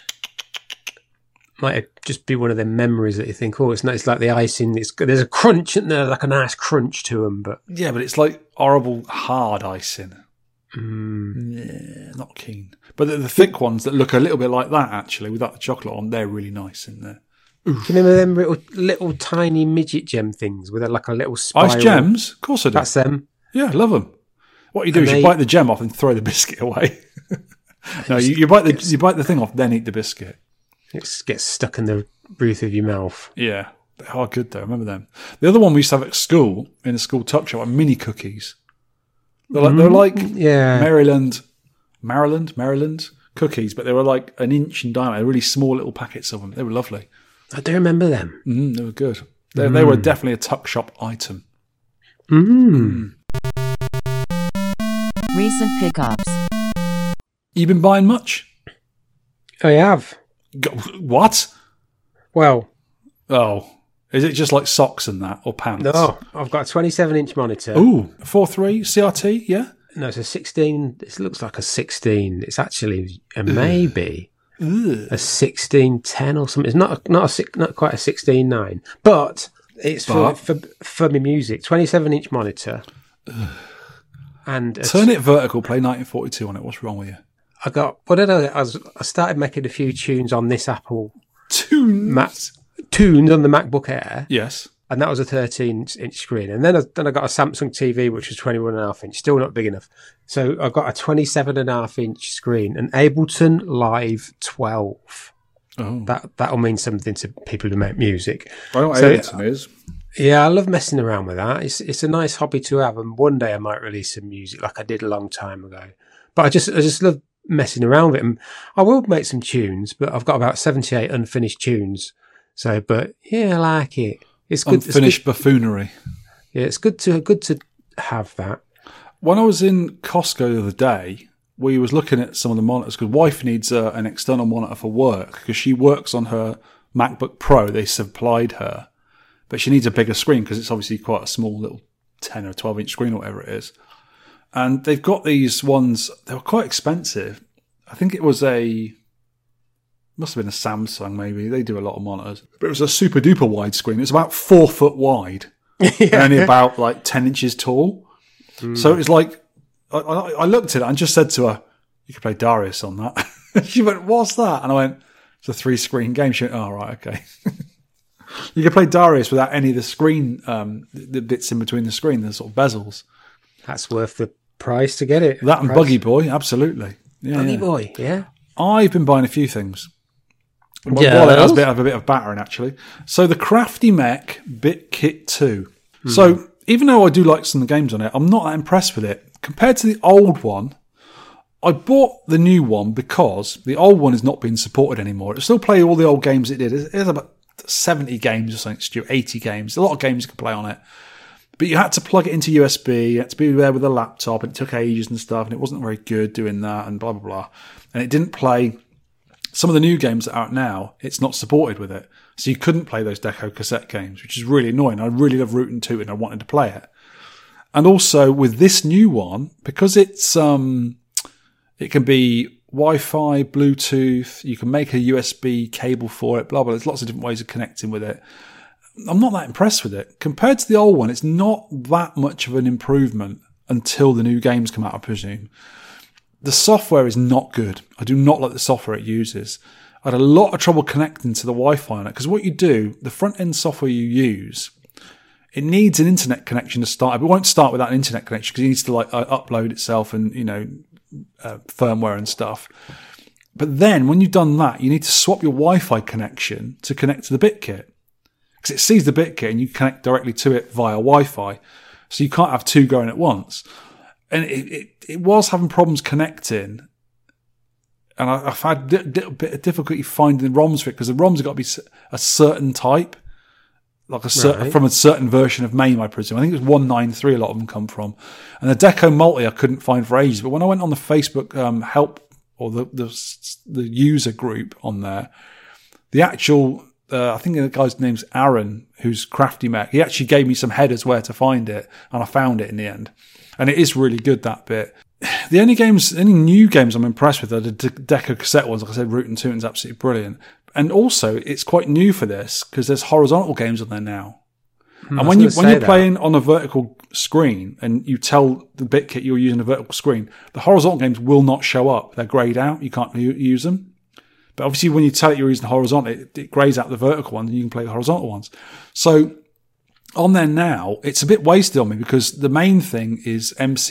Might just be one of them memories that you think, oh, it's nice. It's like the icing. There's a crunch in there, like a nice crunch to them. But
Yeah, but it's like horrible hard icing. Yeah, not keen. But the thick ones that look a little bit like that, actually, without the chocolate on, they're really nice in there.
do you remember them little tiny midget gem things with like a little spiral?
Ice gems? Of course I do.
That's them.
Yeah, I love them. What you do
And
is
they-
you bite the gem off and throw the biscuit away. No, you bite the thing off, then eat the biscuit.
It gets stuck in the roof of your mouth.
Yeah, they are good though. I remember them. The other one we used to have at school in a school tuck shop are mini cookies. They're like
Yeah.
Maryland cookies, but they were like an inch in diameter. Really small little packets of them. They were lovely.
I do remember them.
They were good. They were definitely a tuck shop item.
Recent pickups.
You been buying much?
I have.
What?
Well,
Oh, is it just like socks and that, or pants?
no, I've got a 27-inch monitor.
Ooh, 4.3 CRT, yeah?
No, it's a 16. This looks like a 16. It's actually maybe a 1610 or something. It's not quite a 16.9, but it's for my music. 27-inch monitor. And
Turn it vertical, play 1942 on it. What's wrong with you?
I got what did I started making a few tunes on this Apple
Tunes.
tunes on the MacBook Air.
Yes.
And that was a 13-inch screen. And then I got a Samsung TV, which was 21.5-inch, still not big enough. So I got a 27.5-inch screen, an Ableton Live 12.
Oh.
That'll mean something to people who make music.
I know what
So-
Ableton is.
Yeah, I love messing around with that. It's a nice hobby to have, and one day I might release some music like I did a long time ago. But I just love messing around with it. And I will make some tunes, but I've got about 78 unfinished tunes. So, but yeah, I like it. It's good.
Unfinished buffoonery.
Yeah, it's good to have that.
When I was in Costco the other day, we was looking at some of the monitors because wife needs an external monitor for work because she works on her MacBook Pro. They supplied her, but she needs a bigger screen because it's obviously quite a small little 10 or 12 inch screen or whatever it is. And they've got these ones, they were quite expensive. I think it was must have been a Samsung maybe. They do a lot of monitors. But it was a super duper wide screen. It's about 4 foot wide and only about like 10 inches tall. So it was like, I looked at it and just said to her, you could play Darius on that. She went, what's that? And I went, it's a 3-screen game. She went, oh, right, okay. You could play Darius without any of the screen, the bits in between the screen, the sort of bezels.
That's worth the price to get it.
That and Buggy Boy, absolutely. Yeah,
Buggy Boy, yeah.
I've been buying a few things.
Yeah,
well, it has a bit of battering, actually. So the Crafty Mech BitKit 2. So even though I do like some of the games on it, I'm not that impressed with it. Compared to the old one, I bought the new one because the old one is not being supported anymore. It'll still play all the old games it did. It's about 70 games or something, Stu, 80 games. A lot of games you could play on it. But you had to plug it into USB, you had to be there with a laptop, and it took ages and stuff, and it wasn't very good doing that, and blah, blah, blah. And it didn't play some of the new games that are out now, it's not supported with it. So you couldn't play those Deco cassette games, which is really annoying. I really love Rootin' Tootin', I wanted to play it. And also with this new one, because it's it can be Wi-Fi, Bluetooth, you can make a USB cable for it, blah, blah. There's lots of different ways of connecting with it. I'm not that impressed with it. Compared to the old one, it's not that much of an improvement until the new games come out, I presume. The software is not good. I do not like the software it uses. I had a lot of trouble connecting to the Wi-Fi on it because what you do, the front-end software you use, it needs an internet connection to start. It won't start without an internet connection because it needs to upload itself and, firmware and stuff. But then when you've done that, you need to swap your Wi-Fi connection to connect to the BitKit. Because it sees the BitKit and you connect directly to it via Wi-Fi. So you can't have two going at once. And it was having problems connecting. And I've had a bit of difficulty finding the ROMs for it because the ROMs have got to be a certain type. From a certain version of MAME, I presume. I think it was 193 a lot of them come from. And the Deco Multi I couldn't find for ages. But when I went on the Facebook help or the user group on there, the actual... I think the guy's name's Aaron, who's Crafty Mech. He actually gave me some headers where to find it, and I found it in the end. And it is really good, that bit. The only new games I'm impressed with are the Deco cassette ones. Like I said, Rootin' Tootin's absolutely brilliant. And also, it's quite new for this, because there's horizontal games on there now. And when you're playing on a vertical screen, and you tell the BitKit you're using a vertical screen, the horizontal games will not show up. They're grayed out. You can't use them. But obviously, when you tell it you're using the horizontal, it grays out the vertical ones and you can play the horizontal ones. So on there now, it's a bit wasted on me because the main thing is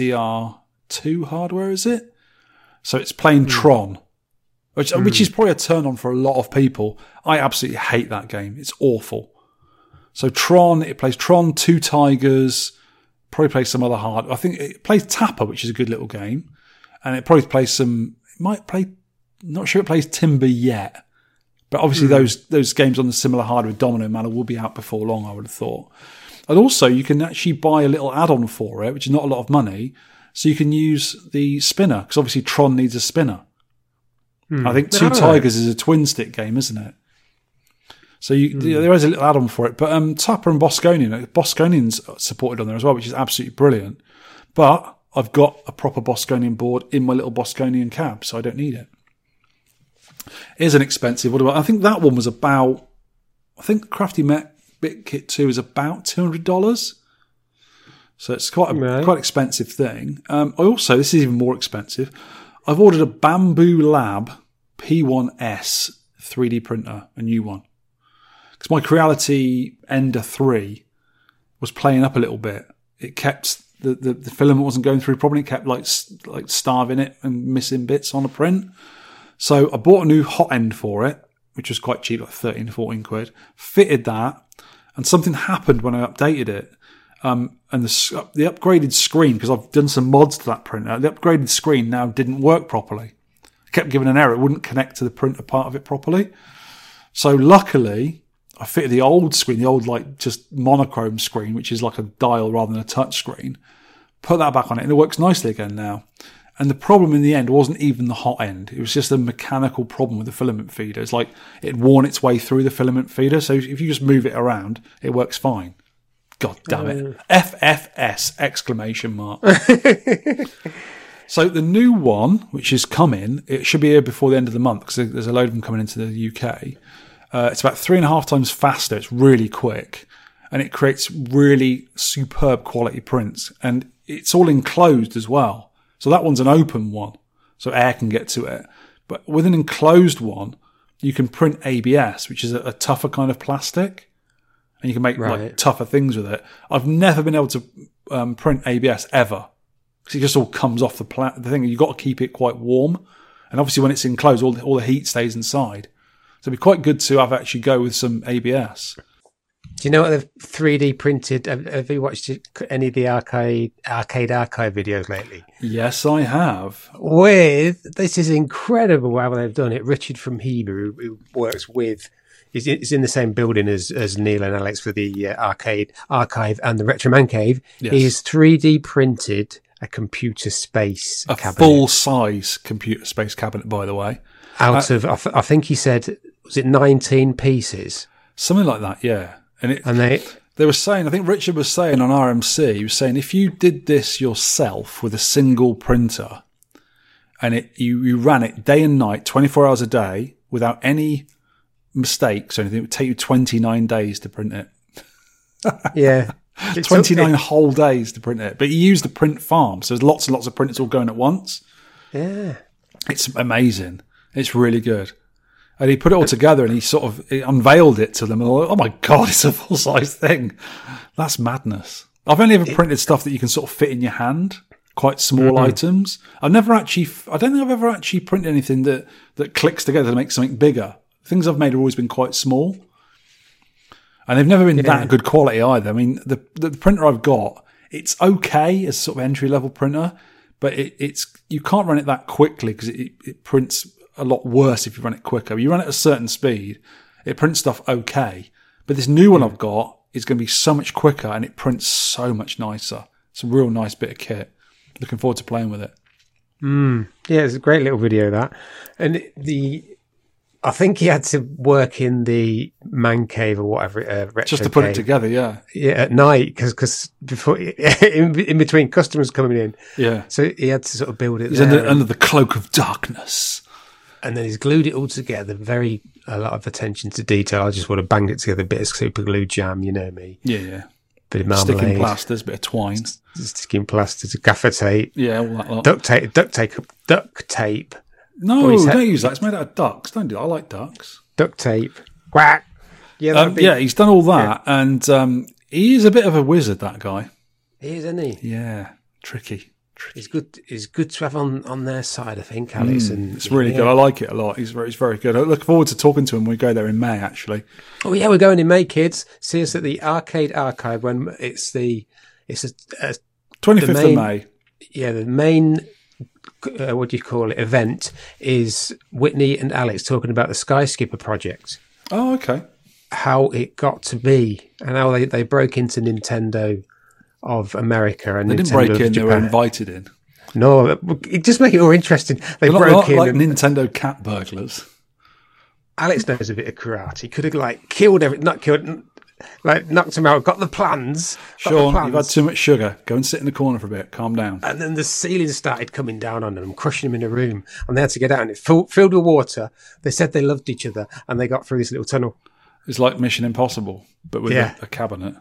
MCR2 hardware, is it? So it's playing Tron, which is probably a turn on for a lot of people. I absolutely hate that game. It's awful. So Tron, it plays Tron, Two Tigers, probably plays some other hard. I think it plays Tapper, which is a good little game. And it probably plays not sure it plays Timber yet, but obviously those games on the similar hardware Domino Manor will be out before long, I would have thought. And also you can actually buy a little add-on for it, which is not a lot of money, so you can use the spinner, because obviously Tron needs a spinner. I think Two Tigers is a twin stick game, isn't it? So there is a little add-on for it. But Tapper and Bosconian's supported on there as well, which is absolutely brilliant. But I've got a proper Bosconian board in my little Bosconian cab, so I don't need it. It is an expensive. I think that one was about... I think Crafty Mech BitKit 2 is about $200. So it's quite expensive thing. This is even more expensive. I've ordered a Bamboo Lab P1S 3D printer, a new one. Because my Creality Ender 3 was playing up a little bit. It kept... The filament wasn't going through properly. It kept like starving it and missing bits on the print. So I bought a new hot end for it, which was quite cheap, like 13, 14 quid. Fitted that, and something happened when I updated it. And the upgraded screen, because I've done some mods to that printer, the upgraded screen now didn't work properly. kept giving an error. It wouldn't connect to the printer part of it properly. So luckily, I fitted the old screen, the old like just monochrome screen, which is like a dial rather than a touch screen. Put that back on it, and it works nicely again now. And the problem in the end wasn't even the hot end. It was just a mechanical problem with the filament feeder. It's like it worn its way through the filament feeder. So if you just move it around, it works fine. God damn it. FFS exclamation mark. So the new one, which is coming, it should be here before the end of the month because there's a load of them coming into the UK. It's about 3.5 times faster. It's really quick. And it creates really superb quality prints. And it's all enclosed as well. So that one's an open one, so air can get to it. But with an enclosed one, you can print ABS, which is a tougher kind of plastic, and you can make like tougher things with it. I've never been able to print ABS ever because it just all comes off the thing. You've got to keep it quite warm, and obviously when it's enclosed, all the heat stays inside. So it'd be quite good to have actually go with some ABS.
Do you know what they've 3D printed? Have you watched any of the Arcade Archive videos lately?
Yes, I have.
This is incredible how they've done it. Richard from Heber, who works with, is in the same building as Neil and Alex for the Arcade Archive and the Retro Man Cave.
Yes.
He's 3D printed a computer space cabinet.
Full-size computer space cabinet, by the way.
Out of, I think he said, was it 19 pieces?
Something like that, yeah. And they were saying, I think Richard was saying on RMC, he was saying if you did this yourself with a single printer and you ran it day and night, 24 hours a day, without any mistakes or anything, it would take you 29 days to print it.
Yeah.
29 whole days to print it. But you use the print farm, so there's lots and lots of printers all going at once.
Yeah.
It's amazing. It's really good. And he put it all together and he unveiled it to them. And like, oh my God, it's a full-size thing. That's madness. I've only ever printed stuff that you can sort of fit in your hand, quite small items. I don't think I've ever actually printed anything that clicks together to make something bigger. Things I've made have always been quite small. And they've never been that good quality either. I mean, the printer I've got, it's okay as sort of entry-level printer, but you can't run it that quickly because it prints a lot worse if you run it quicker. You run it at a certain speed, it prints stuff okay. But this new one I've got is going to be so much quicker and it prints so much nicer. It's a real nice bit of kit. Looking forward to playing with it.
Yeah, it's a great little video, that. And I think he had to work in the man cave or whatever, retro
just to put
cave.
It together, yeah.
Yeah, at night, because before in between customers coming in.
Yeah.
So he had to sort of build it.
He's
there
under the cloak of darkness.
And then he's glued it all together. A lot of attention to detail. I just would have banged it together, a bit of super glue jam, you know me.
Yeah.
Bit of marmalade.
Sticking plasters, bit of twine.
Sticking plasters, gaffer tape.
Yeah, all that lot.
Duct tape.
No, don't use that. It's made out of ducks. Don't do that. I like ducks.
Duct tape. Quack.
Yeah, he's done all that. Yeah. And he is a bit of a wizard, that guy.
He is, isn't he?
Yeah. Tricky.
It's good to have on their side, I think, Alex. And
it's really good. I like it a lot. He's very good. I look forward to talking to him when we go there in May, actually.
Oh yeah, we're going in May, kids. See us at the Arcade Archive when it's
25th of May.
Yeah, the main what do you call it? Event is Whitney and Alex talking about the Skyskipper project.
Oh, okay.
How it got to be and how they broke into Nintendo of America and
they
Nintendo
didn't break in;
Japan.
they were invited in.
No, it just make it more interesting. They
They're
broke in,
like Nintendo cat burglars.
Alex knows a bit of karate. Could have killed knocked him out. Got the plans.
Sean, you've had too much sugar. Go and sit in the corner for a bit. Calm down.
And then the ceiling started coming down on them, crushing them in a room, and they had to get out. And it filled with water. They said they loved each other, and they got through this little tunnel.
It's like Mission Impossible, but with a cabinet.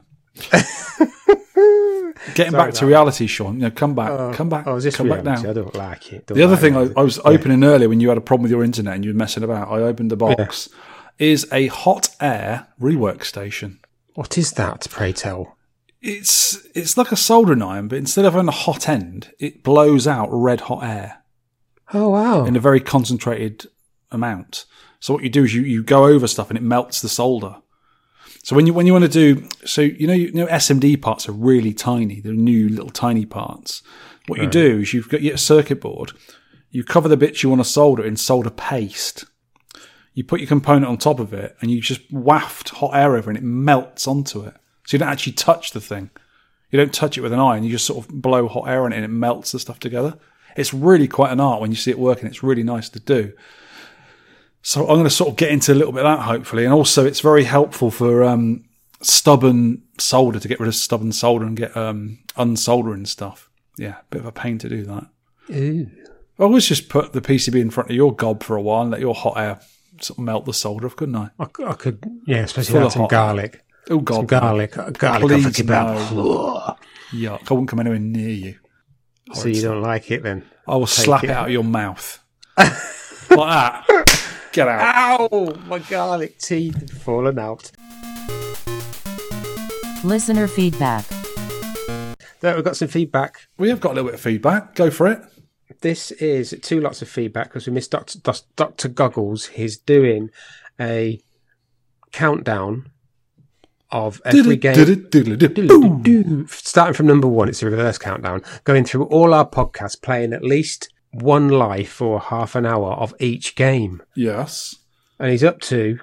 Getting back to reality, Sean. Come back. Come back.
Oh, is this
come
reality?
back down.
I don't like it.
The other thing I was opening earlier when you had a problem with your internet and you were messing about, I opened the box, is a hot air rework station.
What is that, pray tell?
It's like a soldering iron, but instead of having a hot end, it blows out red hot air.
Oh, wow.
In a very concentrated amount. So what you do is you go over stuff and it melts the solder. So when you want to do, you know SMD parts are really tiny. They're new little tiny parts. What you do is you've got your circuit board. You cover the bits you want to solder in solder paste. You put your component on top of it, and you just waft hot air over, and it melts onto it. So you don't actually touch the thing. You don't touch it with an iron. You just sort of blow hot air on it, and it melts the stuff together. It's really quite an art when you see it working. It's really nice to do. So I'm going to sort of get into a little bit of that, hopefully. And also, it's very helpful for stubborn solder, to get rid of stubborn solder and get unsoldering stuff. Yeah, bit of a pain to do that.
Ooh.
I always just put the PCB in front of your gob for a while and let your hot air sort of melt the solder off, couldn't I?
I could, yeah, especially
Full
with
of
some
hot
garlic.
Oh, God.
Some garlic. Garlic
Please,
I forget about.
no. Yuck. I wouldn't come anywhere near you.
So you don't like it then?
I will slap it out of your mouth. Like that. Get out.
Ow! My garlic teeth had fallen out.
Listener feedback.
There, we've got some feedback.
We have got a little bit of feedback. Go for it.
This is 2 lots of feedback because we missed Dr. Goggles. He's doing a countdown of every game. Starting from number 1, it's a reverse countdown. Going through all our podcasts, playing at least one life or half an hour of each game.
Yes.
And he's up to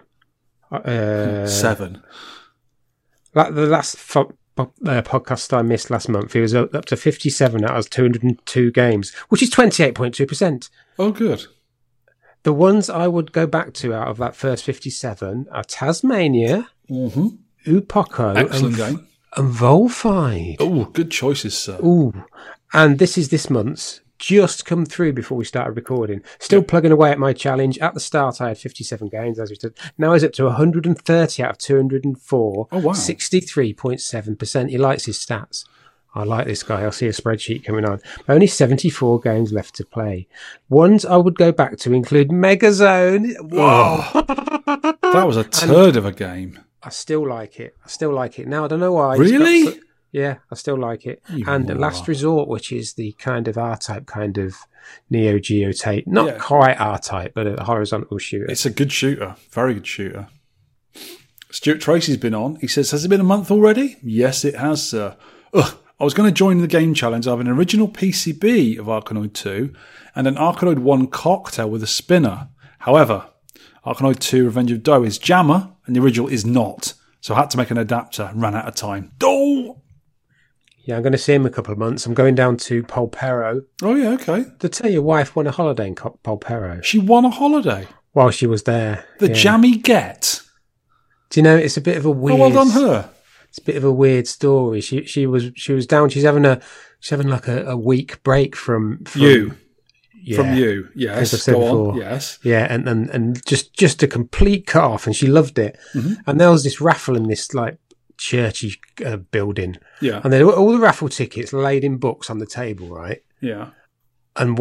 7.
Like the last podcast I missed last month, he was up to 57 out of 202 games, which is 28.2%.
Oh, good.
The ones I would go back to out of that first 57 are Tasmania, Upoko,
Excellent game.
and Volfied.
Oh, good choices, sir.
Ooh. And this is this month's. Just come through before we started recording. Still plugging away at my challenge. At the start, I had 57 games, as we said. Now he's up to 130 out of 204.
Oh, wow.
63.7%. He likes his stats. I like this guy. I'll see a spreadsheet coming on. Only 74 games left to play. Ones I would go back to include Megazone. Whoa.
That was a turd of a game.
I still like it. Now, I don't know why.
Really?
Yeah, I still like it.
You
and
are.
Last Resort, which is the kind of R-Type kind of Neo Geo tape. Not quite R-Type, but a horizontal shooter.
It's a good shooter. Very good shooter. Stuart Tracy's been on. He says, has it been a month already? Yes, it has, sir. Ugh. I was going to join the game challenge. I have an original PCB of Arkanoid 2 and an Arkanoid 1 cocktail with a spinner. However, Arkanoid 2 Revenge of Doe is jammer and the original is not. So I had to make an adapter and ran out of time. Oh!
Yeah, I'm going to see him in a couple of months. I'm going down to Polperro.
Oh, yeah, okay.
To tell your wife won a holiday in Polperro.
She won a holiday.
While she was there.
The jammy get.
Do you know, it's a bit of a weird...
Oh, well done her.
It's a bit of a weird story. She was down. She's having like a week break from
you.
Yeah.
From you, yes.
As I said before.
On. Yes.
Yeah, and just a complete cut off, and she loved it. Mm-hmm. And there was this raffle in this like churchy building.
Yeah.
And there were all the raffle tickets laid in books on the table, right?
Yeah.
And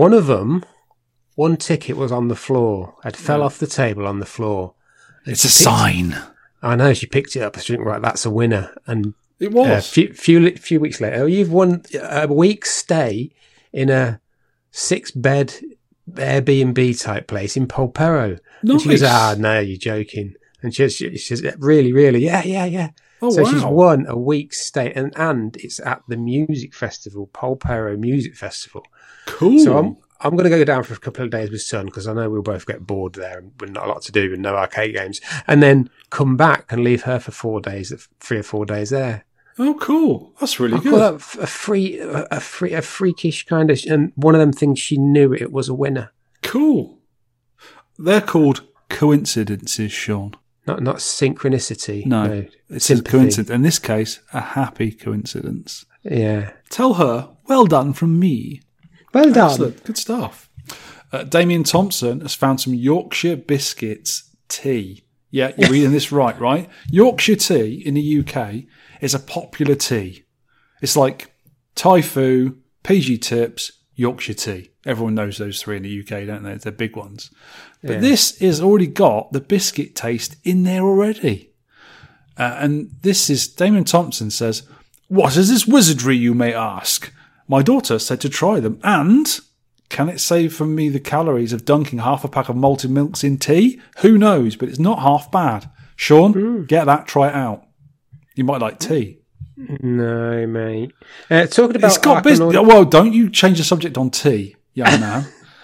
one ticket was on the floor. It fell off the table on the floor.
It's a sign.
I know. She picked it up and she went, right, that's a winner. And
it was.
A few weeks later, you've won a week's stay in a 6-bed Airbnb type place in Polperro.
Nice.
And she goes, no, you're joking. And she says, really? Yeah.
Oh,
so
wow.
She's won a week's stay, and it's at the music festival, Polperro Music Festival.
Cool.
So I'm going to go down for a couple of days with Son because I know we'll both get bored there and with not a lot to do and no arcade games, and then come back and leave her for 4 days, 3 or 4 days there.
Oh, cool! That's really good.
Call that a freakish kind of, and one of them things she knew it was a winner.
Cool. They're called coincidences, Sean.
Not synchronicity.
No, it's a coincidence. In this case, a happy coincidence.
Yeah.
Tell her, well done from me.
Well done.
Excellent. Good stuff. Damien Thompson has found some Yorkshire Biscuits tea. Yeah, you're reading this right? Yorkshire tea in the UK is a popular tea. It's like Thai Fu, PG Tips, Yorkshire tea. Everyone knows those three in the UK, don't they? They're big ones. But this has already got the biscuit taste in there already. And this is, Damien Thompson says, what is this wizardry, you may ask? My daughter said to try them, and can it save from me the calories of dunking half a pack of malted milks in tea? Who knows, but it's not half bad. Sean, get that, try it out. You might like tea.
No, mate. Talking about...
It's got well, don't you change the subject on tea, young man.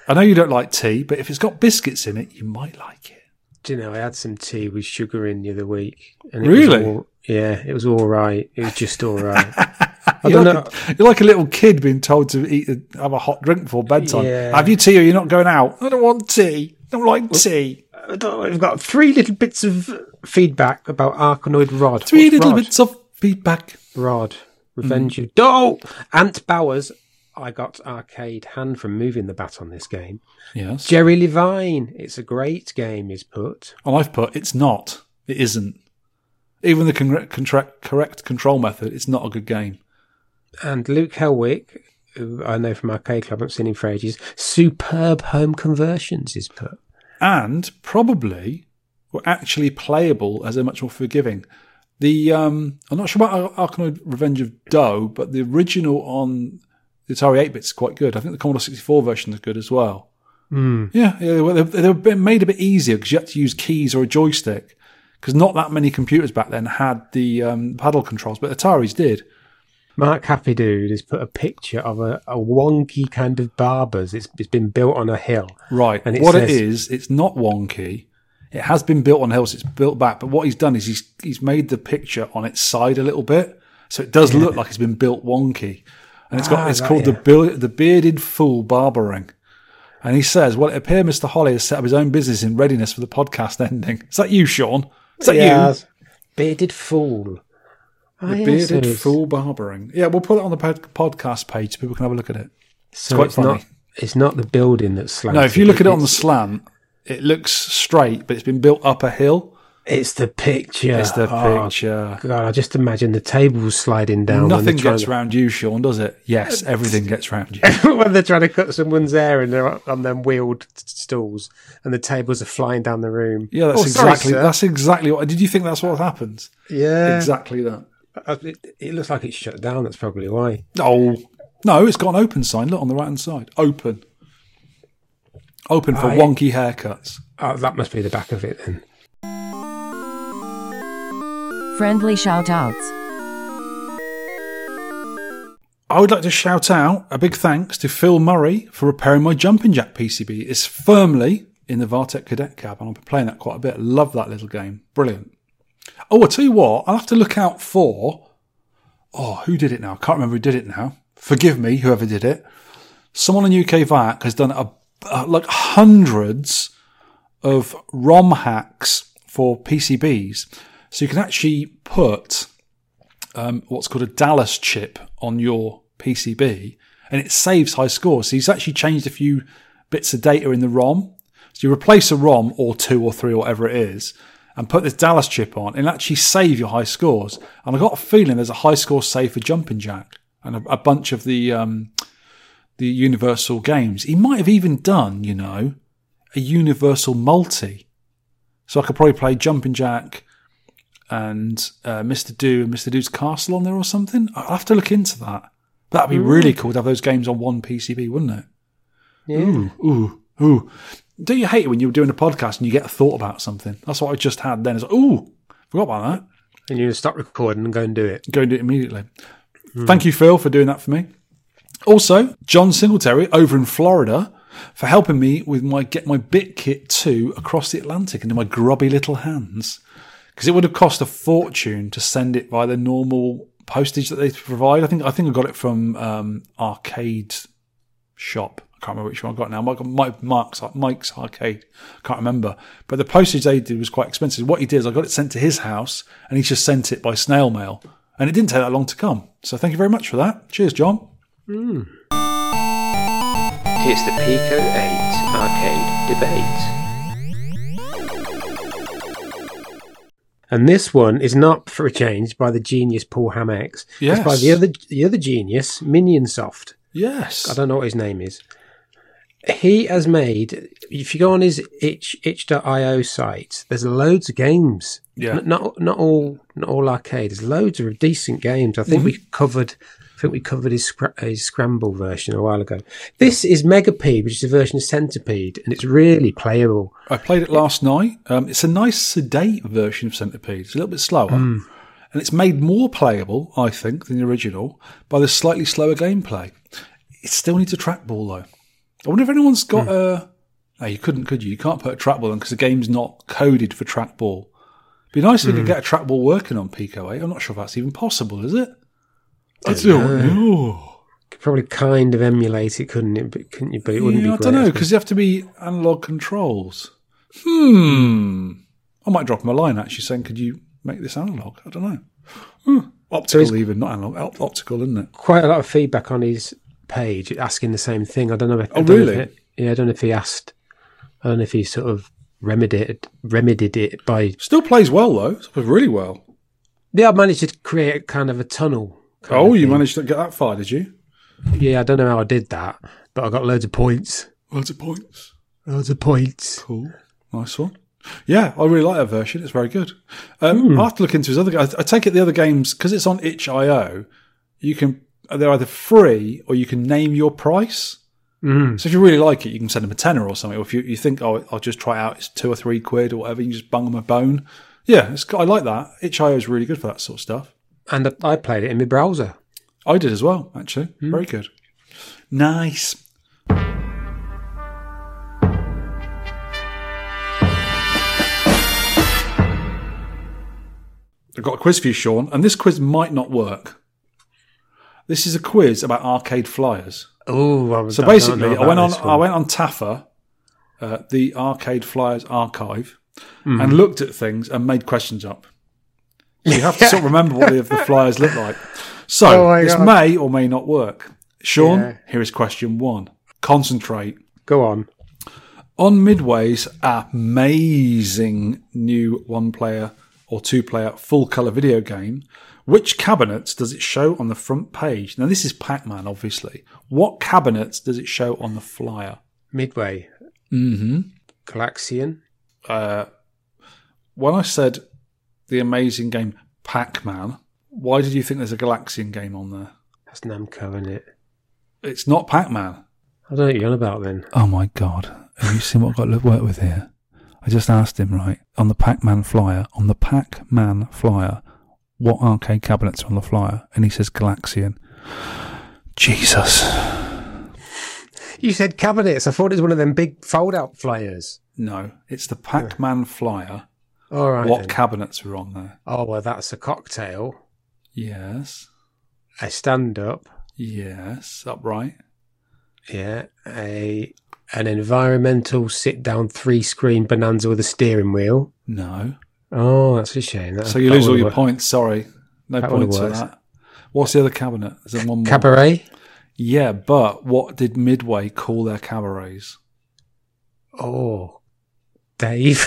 I know you don't like tea, but if it's got biscuits in it, you might like it.
Do you know, I had some tea with sugar in the other week. And
Really?
It was all right. It was just all right. I
You're
don't know.
you're like a little kid being told to have a hot drink before bedtime.
Yeah.
Have you tea or you're not going out? I don't want tea. I don't like tea.
We've got 3 little bits of feedback about Arkanoid Rod.
3
What's
little
Rod?
bits of feedback.
Rod. Revenge of... Oh! Ant Bowers. I got arcade hand from moving the bat on this game.
Yes.
Jerry Levine. It's a great game, is put.
And I've put, it's not. It isn't. Even the correct control method, it's not a good game.
And Luke Helwick, who I know from Arcade Club, I've seen him for ages, superb home conversions is put.
And probably were actually playable as they're much more forgiving. I'm not sure about Arkanoid Revenge of Doe, but the original on the Atari 8-bit is quite good. I think the Commodore 64 version is good as well. Yeah, they were made a bit easier because you had to use keys or a joystick, because not that many computers back then had the paddle controls, but Ataris did.
Mark Happy Dude has put a picture of a wonky kind of Barber's. It's been built on a hill.
Right.
And
What it is, it's not wonky. It has been built on hills. It's built back. But what he's done is he's made the picture on its side a little bit, so it does look like it's been built wonky. And it's called the Bearded Fool Barber Ring. And he says, "Well, it appears Mr. Holly has set up his own business in readiness for the podcast ending." Is that you, Sean? Is that you?
Bearded Fool.
The Bearded Fool Barbering. Yeah, we'll put it on the podcast page so people can have a look at it.
So
quite funny.
It's not the building that's slanted.
No, if you look at it on the slant, it looks straight, but it's been built up a hill.
It's the picture.
It's the picture.
God, I just imagine the tables sliding down.
Nothing gets round you, Sean, does it? Yes, everything gets round you.
When they're trying to cut someone's hair and they're on them wheeled stools and the tables are flying down the room.
Yeah, that's exactly what. Did you think that's what happens?
Yeah.
Exactly that.
It looks like it's shut down. That's probably why.
Oh, no, it's got an open sign. Look on the right-hand side. Open. Open for wonky haircuts.
Oh, that must be the back of it then.
Friendly shout-outs.
I would like to shout out a big thanks to Phil Murray for repairing my jumping jack PCB. It's firmly in the Vartec Cadet cab, and I've been playing that quite a bit. Love that little game. Brilliant. Oh, I'll tell you what, I'll have to look out for... Oh, who did it now? I can't remember who did it now. Forgive me, whoever did it. Someone on UK VAC has done like hundreds of ROM hacks for PCBs. So you can actually put what's called a Dallas chip on your PCB, and it saves high scores. So he's actually changed a few bits of data in the ROM. So you replace a ROM or 2 or 3 or whatever it is, and put this Dallas chip on, and actually save your high scores. And I got a feeling there's a high score save for Jumping Jack and a bunch of the Universal games. He might have even done, a Universal multi. So I could probably play Jumping Jack and Mr. Do and Mr. Do's Castle on there or something. I'll have to look into that. That'd be really cool to have those games on one PCB, wouldn't it?
Yeah.
Ooh. Don't you hate it when you're doing a podcast and you get a thought about something? That's what I just had then. It's like, ooh, forgot about that.
And you stop recording and go and do it.
Go and do it immediately. Thank you, Phil, for doing that for me. Also, John Singletary over in Florida for helping me with get my BitKit 2 across the Atlantic into my grubby little hands. Because it would have cost a fortune to send it by the normal postage that they provide. I think I got it from Arcade Shop. I can't remember which one I got now. Mike's Arcade. Can't remember. But the postage they did was quite expensive. What he did is I got it sent to his house, and he just sent it by snail mail. And it didn't take that long to come. So thank you very much for that. Cheers, John.
It's the Pico 8 Arcade Debate.
And this one is not, for a change, by the genius Paul Ham X.
Yes.
It's by the other genius, Minionsoft.
Yes.
I don't know what his name is. He has made, if you go on his itch.io site, there's loads of games.
Yeah.
Not all arcade. There's loads of decent games. I think we covered his Scramble version a while ago. This is Megapede, which is a version of Centipede, and it's really playable.
I played it last night. It's a nice sedate version of Centipede. It's a little bit slower. And it's made more playable, I think, than the original by the slightly slower gameplay. It still needs a trackball, though. I wonder if anyone's got a... No, you couldn't, could you? You can't put a trackball on because the game's not coded for trackball. It'd be nice if we could get a trackball working on Pico 8. I'm not sure if that's even possible, is it? I don't know.
Could probably kind of emulate it, couldn't it? But couldn't you? But it wouldn't be
I
great.
don't know, because you have to be analog controls. I might drop him a line actually saying, could you make this analog? I don't know. Optical even, not analog. Optical, isn't it?
Quite a lot of feedback on his page asking the same thing. I don't know if...
Oh, really?
I don't know if he asked... I don't know if he sort of remedied it by...
Still plays well, though. It plays really well.
Yeah, I managed to create kind of a tunnel.
Oh, you managed to get that far, did you?
Yeah, I don't know how I did that, but I got loads of points.
Loads of points.
Loads of points.
Cool. Nice one. Yeah, I really like that version. It's very good. I'll have to look into his other games. I take it the other games, because it's on itch.io, they're either free or you can name your price. So if you really like it, you can send them a tenner or something. Or if you think, oh, I'll just try it out, it's £2 or £3 or whatever, you can just bung them a bone. Yeah, I like that. itch.io is really good for that sort of stuff.
And I played it in my browser.
I did as well, actually. Very good. Nice. I've got a quiz for you, Sean, and this quiz might not work. This is a quiz about arcade flyers.
Oh,
so basically, I went on TAFA, the Arcade Flyers archive, and looked at things and made questions up. So you have to sort of remember what the flyers look like. So this may or may not work. Sean, here is question 1. Concentrate.
Go on.
On Midway's amazing new 1-player or 2-player full-colour video game, which cabinets does it show on the front page? Now, this is Pac-Man, obviously. What cabinets does it show on the flyer?
Midway. Galaxian.
When I said the amazing game Pac-Man, why did you think there's a Galaxian game on there?
That's Namco, isn't it?
It's not Pac-Man.
I don't know what you're on about then.
Oh, my God. Have you seen what I've got to work with here? I just asked him, right, on the Pac-Man flyer, what arcade cabinets are on the flyer? And he says Galaxian. Jesus.
You said cabinets. I thought it was one of them big fold-out flyers.
No, it's the Pac-Man flyer.
All right.
What cabinets are on there?
Oh, well, that's a cocktail.
Yes.
A stand-up.
Yes, upright.
Yeah. An environmental sit-down 3-screen bonanza with a steering wheel.
No.
Oh, that's a shame.
So you lose all your points. Sorry. No points for that. What's the other cabinet? Is there one more?
Cabaret?
Yeah, but what did Midway call their cabarets?
Oh, Dave.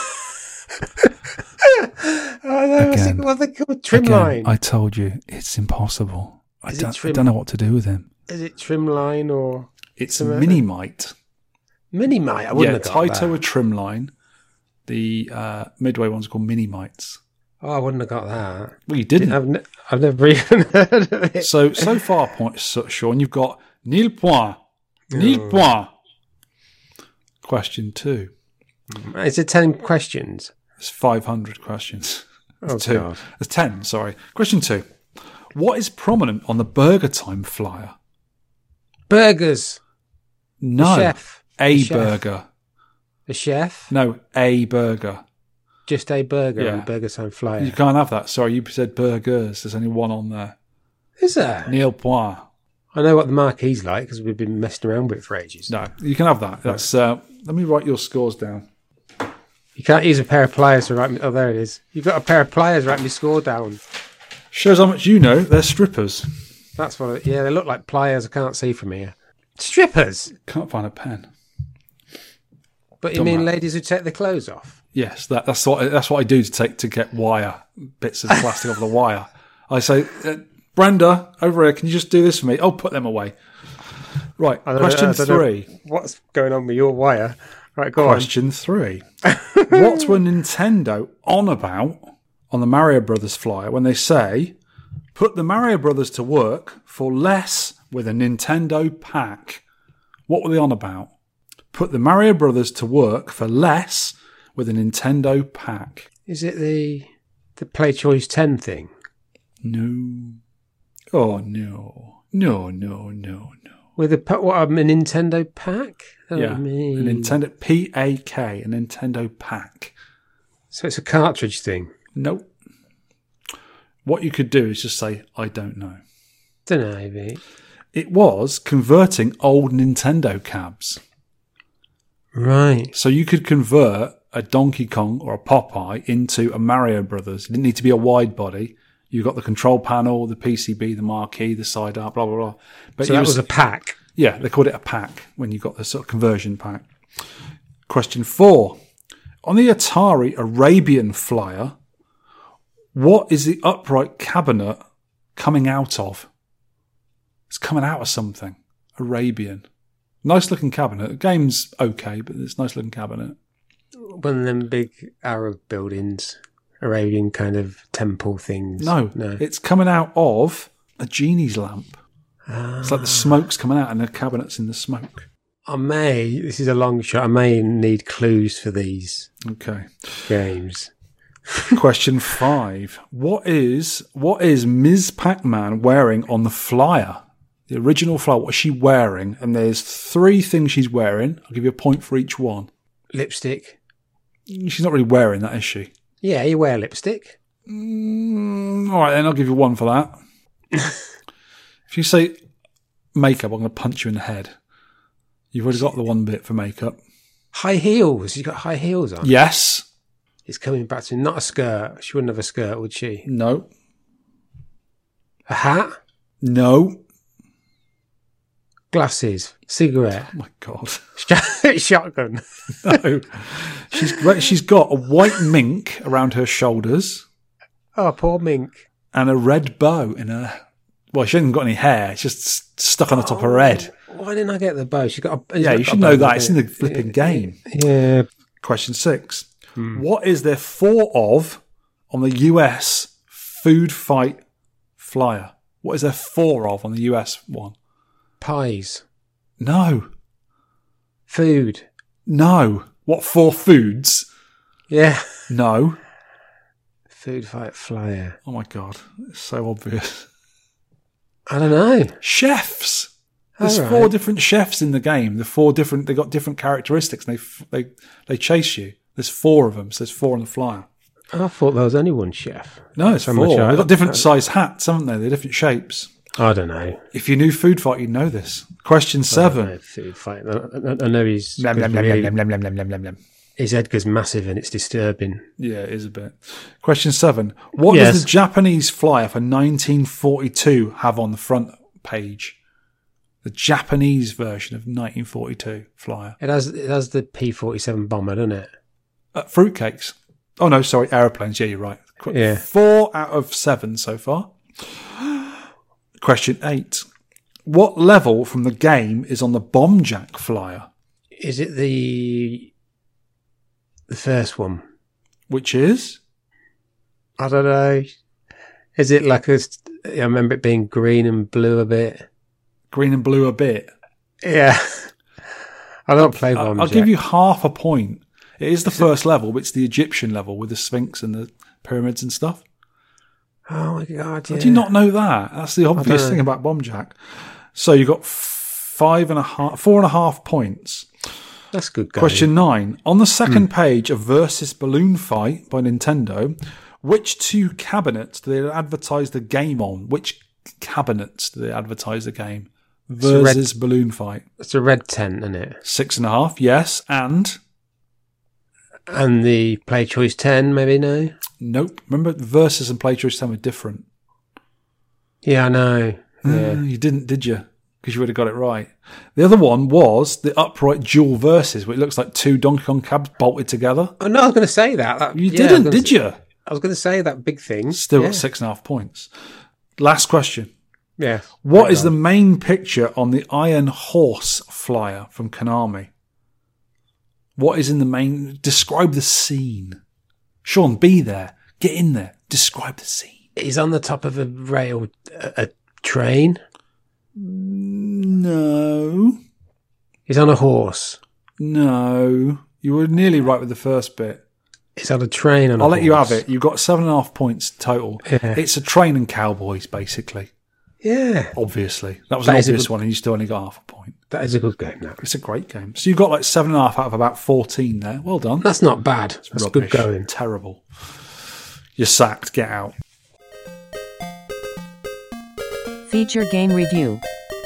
What they called? Trimline.
I told you, it's impossible. I don't know what to do with him.
Is it Trimline or...
It's Minimite.
Minimite? I wouldn't have got
Taito
that.
are Trimline. The Midway ones are called Minimites.
Oh, I wouldn't have got that.
Well, you didn't.
I've never even heard of it.
So far, Sean, you've got nil point. Nil point. Question 2.
Is it 10 questions?
It's 500 questions.
Oh, God.
It's 10, sorry. Question 2. What is prominent on the Burger Time flyer?
Burgers.
No.
The chef.
A
The chef.
burger.
The chef?
No, a burger.
Just a burger
Yeah.
on Burger Time flyer.
You can't have that. Sorry, you said burgers. There's only one on there.
Is there?
Nil point.
I know what the marquee's like because we've been messing around with it for ages.
No, you can have that. That's. Let me write your scores down.
You can't use a pair of pliers to write me... Oh, there it is. You've got a pair of pliers to write me score down.
Shows how much you know. They're strippers.
That's what... Yeah, they look like pliers I can't see from here. Strippers?
Can't find a pen.
But you
Don't
mean
matter.
ladies who take their clothes off?
Yes, that's what I do to get wire bits of plastic off the wire. I say, Brenda, over here, can you just do this for me? Oh, put them away. Right, question 3.
What's going on with your wire? Right, go on.
Question 3. What were Nintendo on about on the Mario Brothers flyer when they say, put the Mario Brothers to work for less with a Nintendo pack? What were they on about? Put the Mario Brothers to work for less with a Nintendo pack.
Is it the Play Choice 10 thing?
No. Oh, no. No.
With a Nintendo pack? Oh,
Yeah, a Nintendo PAK, a Nintendo pack.
So it's a cartridge thing.
Nope. What you could do is just say, I don't know.
Don't know, maybe.
It was converting old Nintendo cabs.
Right.
So you could convert a Donkey Kong or a Popeye into a Mario Brothers. It didn't need to be a wide body. You got the control panel, the PCB, the marquee, the side art, blah, blah, blah. But
So that was a pack.
Yeah, they called it a pack when you got the sort of conversion pack. Question 4. On the Atari Arabian Flyer, what is the upright cabinet coming out of? It's coming out of something. Arabian. Nice looking cabinet. The game's okay, but it's a nice looking cabinet.
One of them big Arab buildings. Arabian kind of temple things.
No. It's coming out of a genie's lamp. It's like the smoke's coming out and the cabinet's in the smoke.
This is a long shot, I may need clues for these
Okay.
games.
Question 5. What is Ms. Pac-Man wearing on the flyer? The original flyer, what is she wearing? And there's 3 things she's wearing. I'll give you a point for each one.
Lipstick.
She's not really wearing that, is she?
Yeah, you wear lipstick.
All right, then I'll give you 1 for that. If you say makeup, I'm going to punch you in the head. You've already got the 1 bit for makeup.
High heels. She's got high heels on.
Yes.
It's coming back to not a skirt. She wouldn't have a skirt, would she?
No.
A hat.
No.
Glasses. Cigarette.
Oh my God.
Shotgun.
No. She's got a white mink around her shoulders
Oh, poor mink.
and a red bow in her. Well, she hasn't got any hair. It's just stuck on the top of her head.
Why didn't I get the bow? She got a.
Yeah, you should know that. It's in the flipping game.
Yeah.
Question 6. What is there 4 of on the US food fight flyer? What is there 4 of on the US one?
Pies.
No.
Food.
No. What 4 foods?
Yeah.
No.
Food fight flyer.
Oh my God. It's so obvious.
I don't know.
Chefs. There's
All
4
right.
different chefs in the game. They got different characteristics and they chase you. There's 4 of them. So there's 4 on the flyer.
I thought there was only one chef.
No, it's
So
4.
much
They've got different size hats, haven't they? They're different shapes.
I don't know.
If you knew food fight, you'd know this. Question 7.
Food fight. I know he's.
Blam, blam, blam, blam, blam, blam, blam, blam, blam, blam.
His Edgar's massive and it's disturbing.
Yeah, it is a bit. Question 7. What does
Yes.
the Japanese flyer for 1942 have on the front page? The Japanese version of 1942 flyer.
It has the P-47 bomber, doesn't it?
Fruitcakes. Oh, no, sorry, aeroplanes. Yeah, you're right.
Yeah.
4 out of 7 so far. Question 8. What level from the game is on the Bomb Jack flyer?
Is it the first one?
Which is?
I don't know. Is it like I remember it being green and blue a bit.
Green and blue a bit.
Yeah. I don't play bombs.
I'll give you half a point. It is the first level, but it's the Egyptian level with the Sphinx and the pyramids and stuff.
Oh my God! Yeah.
Do you not know that? That's the obvious
know.
thing about Bomb Jack. So you got 4.5 points.
That's good. Going.
Question 9. On the second page of Versus Balloon Fight by Nintendo, which 2 cabinets do they advertise the game on? Which cabinets do they advertise the game? Versus Balloon Fight.
It's a red tent, isn't it?
6.5, yes. And?
And the Play Choice 10, maybe no.
Nope. Remember, Versus and Play Choice 10 were different.
Yeah, I know. Yeah.
You didn't, did you? Because you would have got it right. The other one was the upright dual Versus, where it looks like 2 Donkey Kong cabs bolted together.
Oh no, I was going to say that.
You didn't, did you?
I was going to say that big thing.
Still
yeah.
got 6.5 points. Last question.
Yeah.
What is the main picture on the Iron Horse flyer from Konami? What is in the main... Describe the scene. Sean, be there. Get in there. Describe the scene.
He's on the top of a rail, a train.
No.
He's on a horse.
No. You were nearly right with the first bit.
He's on a train on a
I'll
horse.
let you have it. You've got 7.5 points total.
Yeah.
It's a train and cowboys, basically.
Yeah.
Obviously. That was
That
an
is a
obvious
good-
one, and you still only got half a point.
That is a good game, that.
It's a great game. So you've got like 7.5 out of about 14 there. Well done.
That's not bad. That's
Rubbish.
good going.
Terrible. You're sacked. Get out.
Feature game review.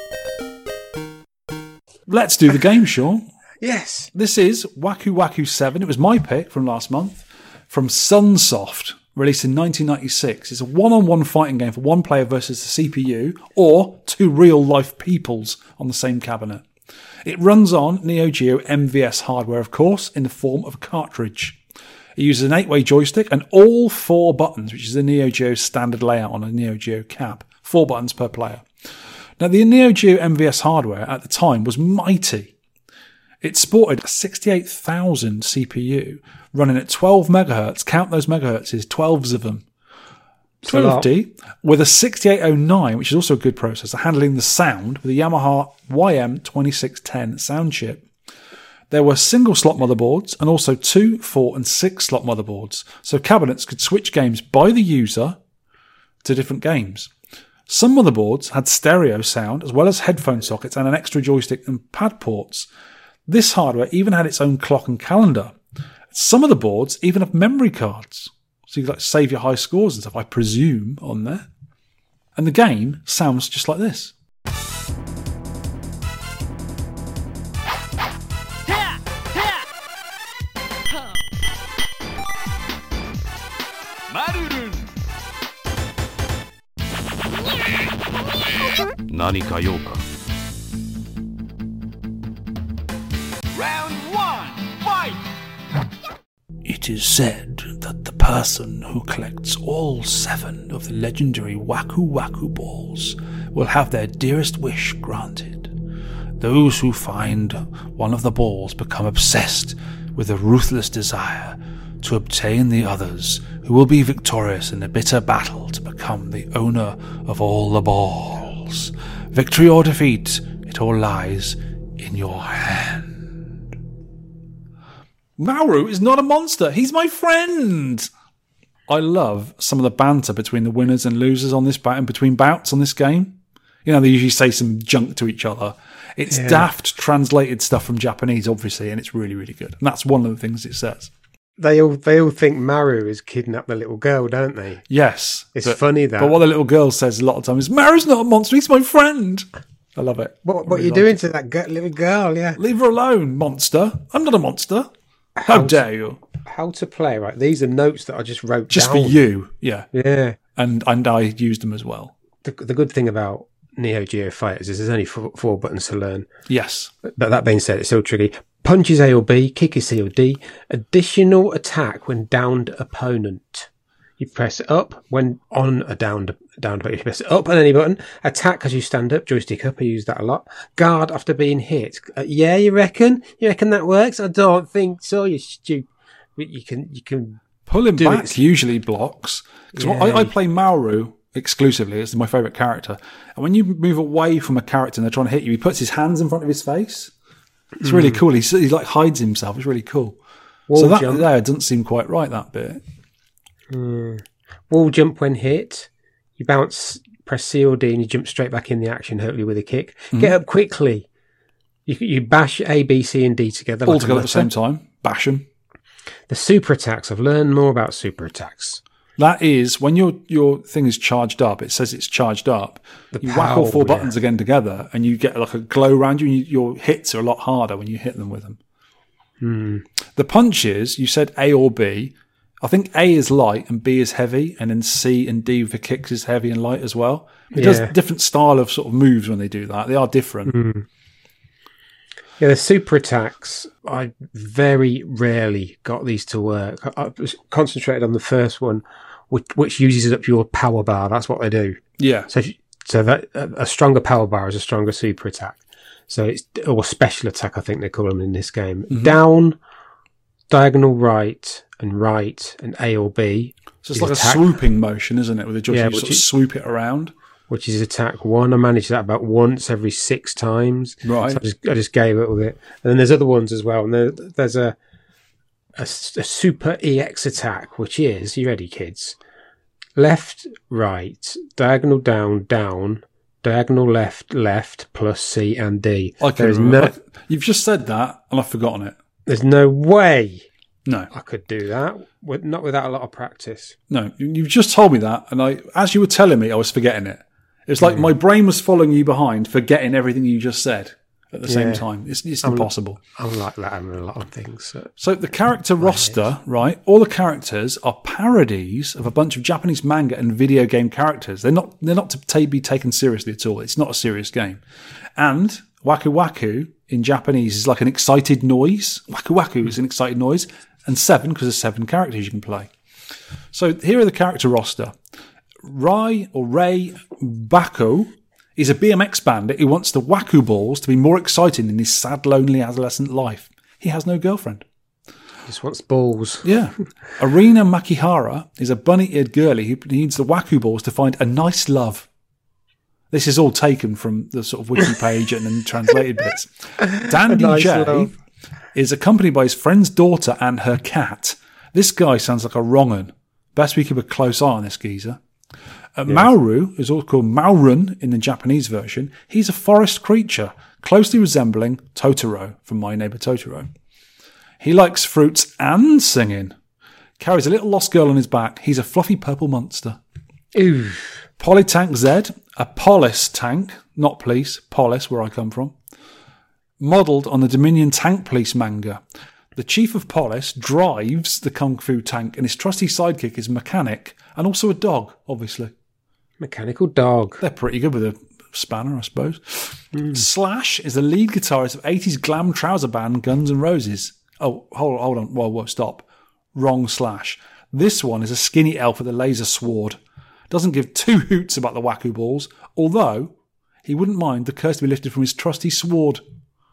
Let's do the game, Sean.
Yes.
This is Waku Waku 7. It was my pick from last month from Sunsoft, released in 1996. It's a one-on-one fighting game for one player versus the CPU or two real-life peoples on the same cabinet. It runs on Neo Geo MVS hardware, of course, in the form of a cartridge. It uses an 8-way joystick and all 4 buttons, which is the Neo Geo standard layout on a Neo Geo cab. 4 buttons per player. Now, the Neo Geo MVS hardware at the time was mighty. It sported a 68,000 CPU running at 12 megahertz. Count those megahertzes, 12s of them. 12D with a 6809, which is also a good processor, handling the sound with a Yamaha YM2610 sound chip. There were single slot motherboards and also 2, 4 and 6 slot motherboards, so cabinets could switch games by the user to different games. Some motherboards had stereo sound as well as headphone sockets and an extra joystick and pad ports. This hardware even had its own clock and calendar. Some of the boards even have memory cards, so you could save your high scores and stuff, I presume, on there. And the game sounds just like this. It is said that the person who collects all 7 of the legendary Waku Waku balls will have their dearest wish granted. Those who find one of the balls become obsessed with a ruthless desire to obtain the others, who will be victorious in a bitter battle to become the owner of all the balls. Victory or defeat, it all lies in your hand. Mauru is not a monster. He's my friend. I love some of the banter between the winners and losers on this and between bouts on this game. You know, they usually say some junk to each other. It's daft translated stuff from Japanese, obviously, and it's really, really good. And that's one of the things it says.
They all think Maru has kidnapped the little girl, don't they?
Yes.
It's funny that.
But what the little girl says a lot of times is, Maru's not a monster, he's my friend. I love it.
What
really
are you doing to that little girl, yeah?
Leave her alone, monster. I'm not a monster. How dare you?
How to play, right? These are notes that I just wrote
just
down.
for you, yeah.
Yeah.
And I used them as well.
The good thing about Neo Geo Fighters is there's only 4 buttons to learn.
Yes.
But that being said, it's still tricky. Punch is A or B, kick is C or D. Additional attack when downed opponent. You press up when on a downed button. You press up on any button. Attack as you stand up, joystick up. I use that a lot. Guard after being hit. Yeah, you reckon? You reckon that works? I don't think so. You stupid. You can
pulling
do
back
it.
usually blocks. Because I play Mauru exclusively. It's my favourite character. And when you move away from a character and they're trying to hit you, he puts his hands in front of his face. It's really cool. He like hides himself. It's really cool.
Wall
so that
jump.
there doesn't seem quite right, that bit.
Wall jump when hit. You bounce, press C or D, and you jump straight back in the action, hopefully with a kick. Get up quickly. You bash A, B, C, and D together.
All
like
together at the same time. Bash them.
The super attacks. I've learned more about super attacks.
That is, when your thing is charged up, it says it's charged up. You whack all 4 buttons again together, and you get like a glow around you, and your hits are a lot harder when you hit them with them. The punches, you said A or B. I think A is light and B is heavy, and then C and D for kicks is heavy and light as well. It does different style of sort of moves when they do that. They are different.
Yeah, the super attacks, I very rarely got these to work. I was concentrated on the first one, which uses up your power bar. That's what they do.
Yeah.
So that a stronger power bar is a stronger super attack. So it's or special attack, I think they call them in this game. Down, diagonal right, and A or B.
So it's like attack. A swooping motion, isn't it? With a joystick, you sort of swoop it around.
Which is attack 1. I managed that about once every 6 times.
Right.
So I just gave it with it. And then there's other ones as well. And there's a super EX attack, which is, you ready, kids? Left, right, diagonal down, diagonal left plus C and D.
I can remember. You've just said that, and I've forgotten it.
There's no way
No.
I could do that, not without a lot of practice.
No, you've just told me that, and as you were telling me, I was forgetting it. It's like my brain was following you behind, forgetting everything you just said at the same time. It's impossible.
I'm like that in a lot of things.
So the character roster, right? All the characters are parodies of a bunch of Japanese manga and video game characters. They're not to be taken seriously at all. It's not a serious game. And Waku Waku in Japanese is like an excited noise. Waku Waku is an excited noise. And 7, because there's 7 characters you can play. So here are the character roster. Rai Bako is a BMX bandit who wants the Waku balls to be more exciting in his sad, lonely adolescent life. He has no girlfriend.
He just wants balls.
Yeah. Arina Makihara is a bunny-eared girlie who needs the Waku balls to find a nice love. This is all taken from the sort of wiki page and then translated bits. Dandy
nice
J
love.
is accompanied by his friend's daughter and her cat. This guy sounds like a wrong-un. Best we keep a close eye on this geezer. Mauru is also called Maurun in the Japanese version. He's a forest creature, closely resembling Totoro from My Neighbor Totoro. He likes fruits and singing. Carries a little lost girl on his back. He's a fluffy purple monster.
Ooh.
Polytank Z, a Polis tank, not police, Polis, where I come from. Modelled on the Dominion Tank Police manga. The chief of Polis drives the Kung Fu tank, and his trusty sidekick is a mechanic, and also a dog, obviously.
Mechanical dog.
They're pretty good with a spanner, I suppose. Slash is the lead guitarist of 80s glam trouser band Guns N' Roses. Oh, hold on. Whoa, stop. Wrong Slash. This one is a skinny elf with a laser sword. Doesn't give 2 hoots about the Waku balls, although he wouldn't mind the curse to be lifted from his trusty sword.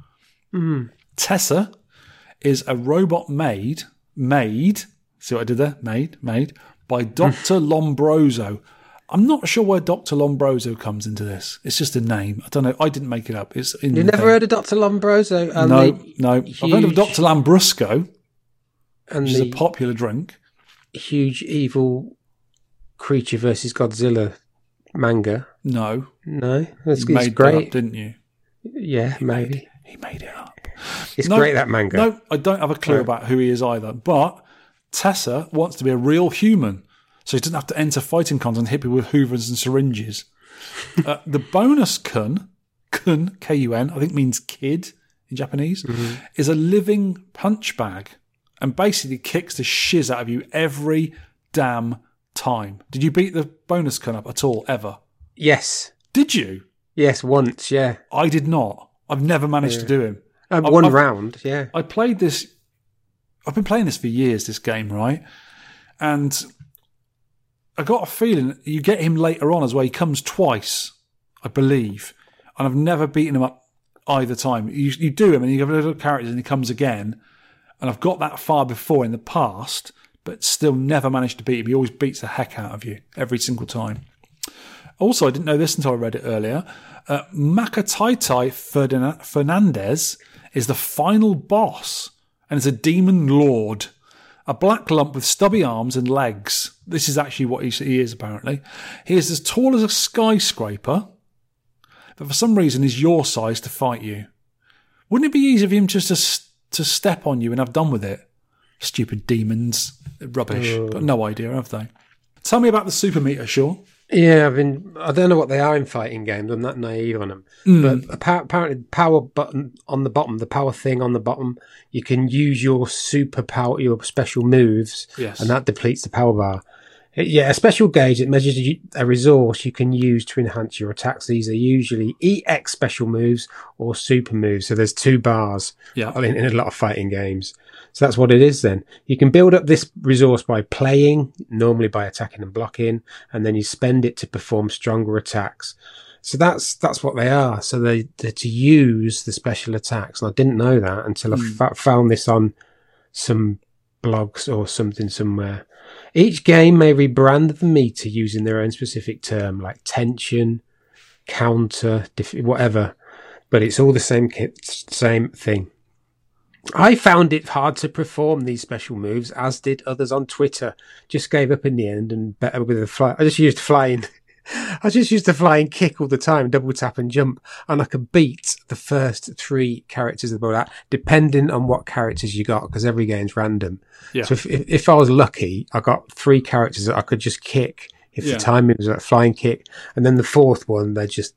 Tessa is a robot made, see what I did there? Made, by Dr. Lombroso. I'm not sure where Dr. Lombroso comes into this. It's just a name. I don't know. I didn't make it up. It's in
You've never heard of Dr. Lombroso?
No. I've heard of Dr. Lambrusco,
And
which is a popular drink.
huge evil creature versus Godzilla manga.
No.
It's
You made
great.
that up, didn't you?
Yeah, maybe.
He made it up.
It's great, that manga.
No, I don't have a clue about who he is either. But Tessa wants to be a real human, so he doesn't have to enter fighting cons and hit people with hoovers and syringes. The bonus kun, K-U-N, I think means kid in Japanese, is a living punch bag and basically kicks the shiz out of you every damn time. Did you beat the bonus kun up at all, ever?
Yes.
Did you?
Yes, once, yeah.
I did not. I've never managed to do him.
One round, yeah.
I played this. I've been playing this for years, this game, right? And I got a feeling you get him later on as well. He comes twice, I believe. And I've never beaten him up either time. You do him and you have little characters and he comes again. And I've got that far before in the past, but still never managed to beat him. He always beats the heck out of you every single time. Also, I didn't know this until I read it earlier. Makataitai Fernandez is the final boss and is a demon lord. A black lump with stubby arms and legs. This is actually what he is, apparently. He is as tall as a skyscraper, but for some reason is your size to fight you. Wouldn't it be easier for him just to step on you and have done with it? Stupid demons. Rubbish. Got no idea, have they? Tell me about the super meter, Sean.
Yeah, I don't know what they are in fighting games. I'm not naive on them. But apparently the power button on the bottom, the power thing on the bottom, you can use your super power, your special moves,
Yes.
and that depletes the power bar. Yeah, a special gauge that measures a resource you can use to enhance your attacks. These are usually EX special moves or super moves. So there's 2 bars
Yeah.
in a lot of fighting games. So that's what it is then. You can build up this resource by playing, normally by attacking and blocking, and then you spend it to perform stronger attacks. So that's what they are. So they're to use the special attacks. And I didn't know that until I found this on some blogs or something somewhere. Each game may rebrand the meter using their own specific term, like tension, counter, whatever. But it's all the same thing. I found it hard to perform these special moves, as did others on Twitter. Just gave up in the end and better with I just used flying. I just used to flying kick all the time, double tap and jump, and I could beat the first 3 characters of the board, depending on what characters you got, because every game's random.
Yeah.
So if I was lucky, I got 3 characters that I could just kick if the timing was like flying kick, and then the 4th one, they're just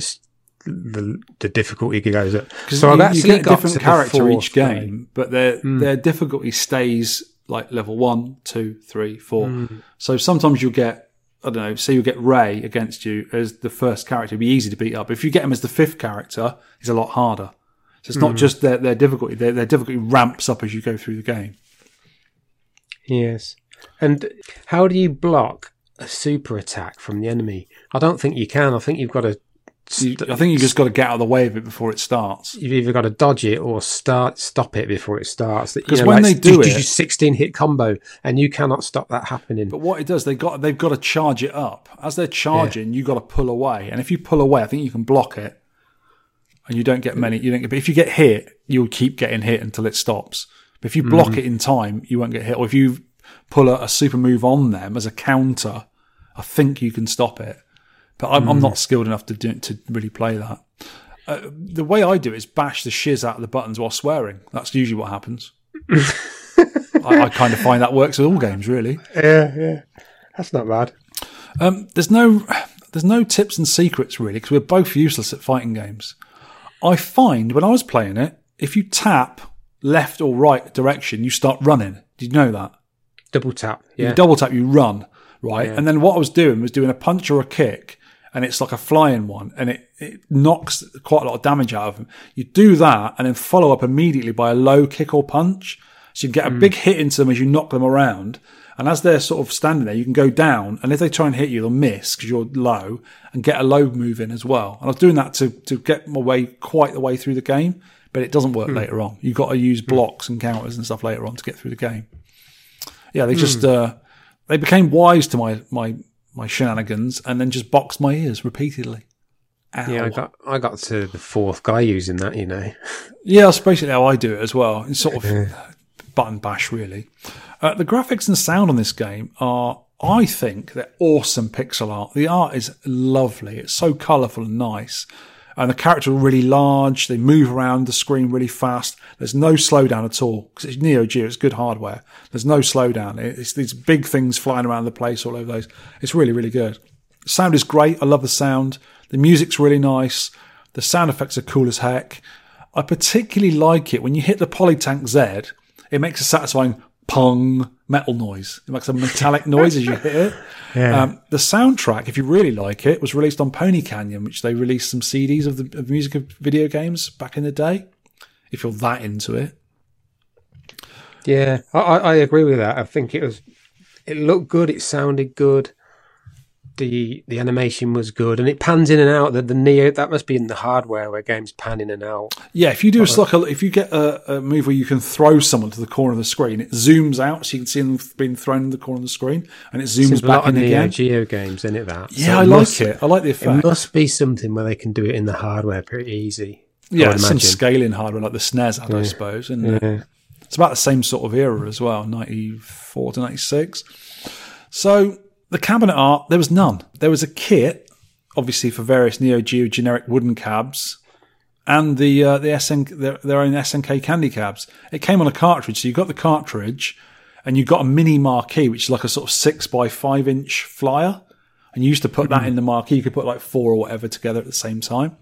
the difficulty goes up.
So you get a different character each game, but their difficulty stays like level 1, 2, 3, 4. So sometimes you'll get, I don't know, say you'll get Ray against you as the first character. It'd be easy to beat up. If you get him as the 5th character, it's a lot harder. So it's not just their difficulty. Their difficulty ramps up as you go through the game.
Yes. And how do you block a super attack from the enemy? I don't think you can. I think you've got to...
I think you just got to get out of the way of it before it starts.
You've either got to dodge it or stop it before it starts.
Because when they do it,
16-hit combo, and you cannot stop that happening.
But what it does, they've got to charge it up. As they're charging, you got to pull away, and if you pull away, I think you can block it, and you don't get many. But if you get hit, you'll keep getting hit until it stops. But if you block it in time, you won't get hit. Or if you pull a super move on them as a counter, I think you can stop it. But I'm not skilled enough to really play that. The way I do it is bash the shiz out of the buttons while swearing. That's usually what happens. I kind of find that works with all games, really.
Yeah. That's not bad.
There's no tips and secrets, really, because we're both useless at fighting games. I find when I was playing it, if you tap left or right direction, you start running. Did you know that?
Double tap. Yeah.
You double tap, you run, right?
Yeah.
And then what I was doing was doing a punch or a kick, and it's like a flying one, and it knocks quite a lot of damage out of them. You do that, and then follow up immediately by a low kick or punch. So you get a big hit into them as you knock them around, and as they're sort of standing there, you can go down, and if they try and hit you, they'll miss because you're low, and get a low move in as well. And I was doing that to get my way quite the way through the game, but it doesn't work later on. You've got to use blocks and counters and stuff later on to get through the game. Yeah, they just they became wise to my shenanigans, and then just boxed my ears repeatedly. Ow.
Yeah, I got to the 4th guy using that, you know.
Yeah, that's basically how I do it as well. It's sort of button bash, really. The graphics and sound on this game are, I think, they're awesome pixel art. The art is lovely. It's so colourful and nice. And the characters are really large. They move around the screen really fast. There's no slowdown at all because it's Neo Geo. It's good hardware. There's no slowdown. It's these big things flying around the place all over those. It's really, really good. The sound is great. I love the sound. The music's really nice. The sound effects are cool as heck. I particularly like it when you hit the Polytank Z. It makes a satisfying pong metal noise. It makes a metallic noise as you hit it. Yeah. The soundtrack, if you really like it, was released on Pony Canyon, which they released some CDs of the music of video games back in the day. If you're that into it,
yeah, I agree with that. I think it looked good, it sounded good, the animation was good, and it pans in and out. The Neo, that must be in the hardware where games pan in and out.
Yeah, if you do if you get a move where you can throw someone to the corner of the screen, it zooms out so you can see them being thrown in the corner of the screen, and it zooms back in again.
Neo Geo games, isn't it? That
yeah, so I like it. I like the effect.
It must be something where they can do it in the hardware pretty easy.
Yeah, some scaling hardware like the SNES had, I suppose, and it's about the same sort of era as well, 94 to 96. So. The cabinet art, there was none. There was a kit, obviously for various Neo Geo generic wooden cabs, and their own SNK candy cabs. It came on a cartridge, so you got the cartridge, and you got a mini marquee, which is like a sort of 6x5 inch flyer, and you used to put that in the marquee. You could put like 4 or whatever together at the same time.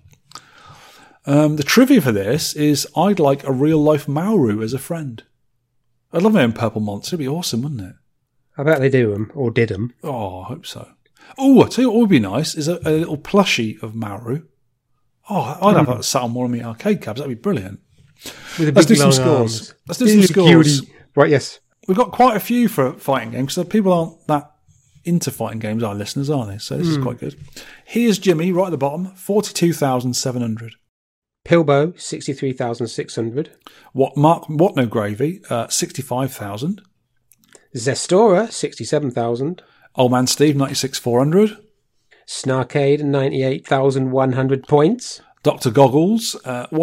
The trivia for this is I'd like a real life Mauru as a friend. I'd love my own purple monster. It'd be awesome, wouldn't it?
I bet they do them, or did them.
Oh, I hope so. Oh, I tell you what would be nice is a little plushie of Mauru. Oh, I'd have that sat on one of my arcade cabs. That'd be brilliant.
Let's do some scores.
Let's do some scores.
Right, yes.
We've got quite a few for fighting games, so people aren't that into fighting games, our listeners, are they? So this is quite good. Here's Jimmy, right at the bottom, 42,700.
Pilbo, 63,600.
What No Gravy, 65,000.
Zestora, 67,000.
Old Man Steve, 96,400.
Snarkade, 98,100 points.
Dr. Goggles,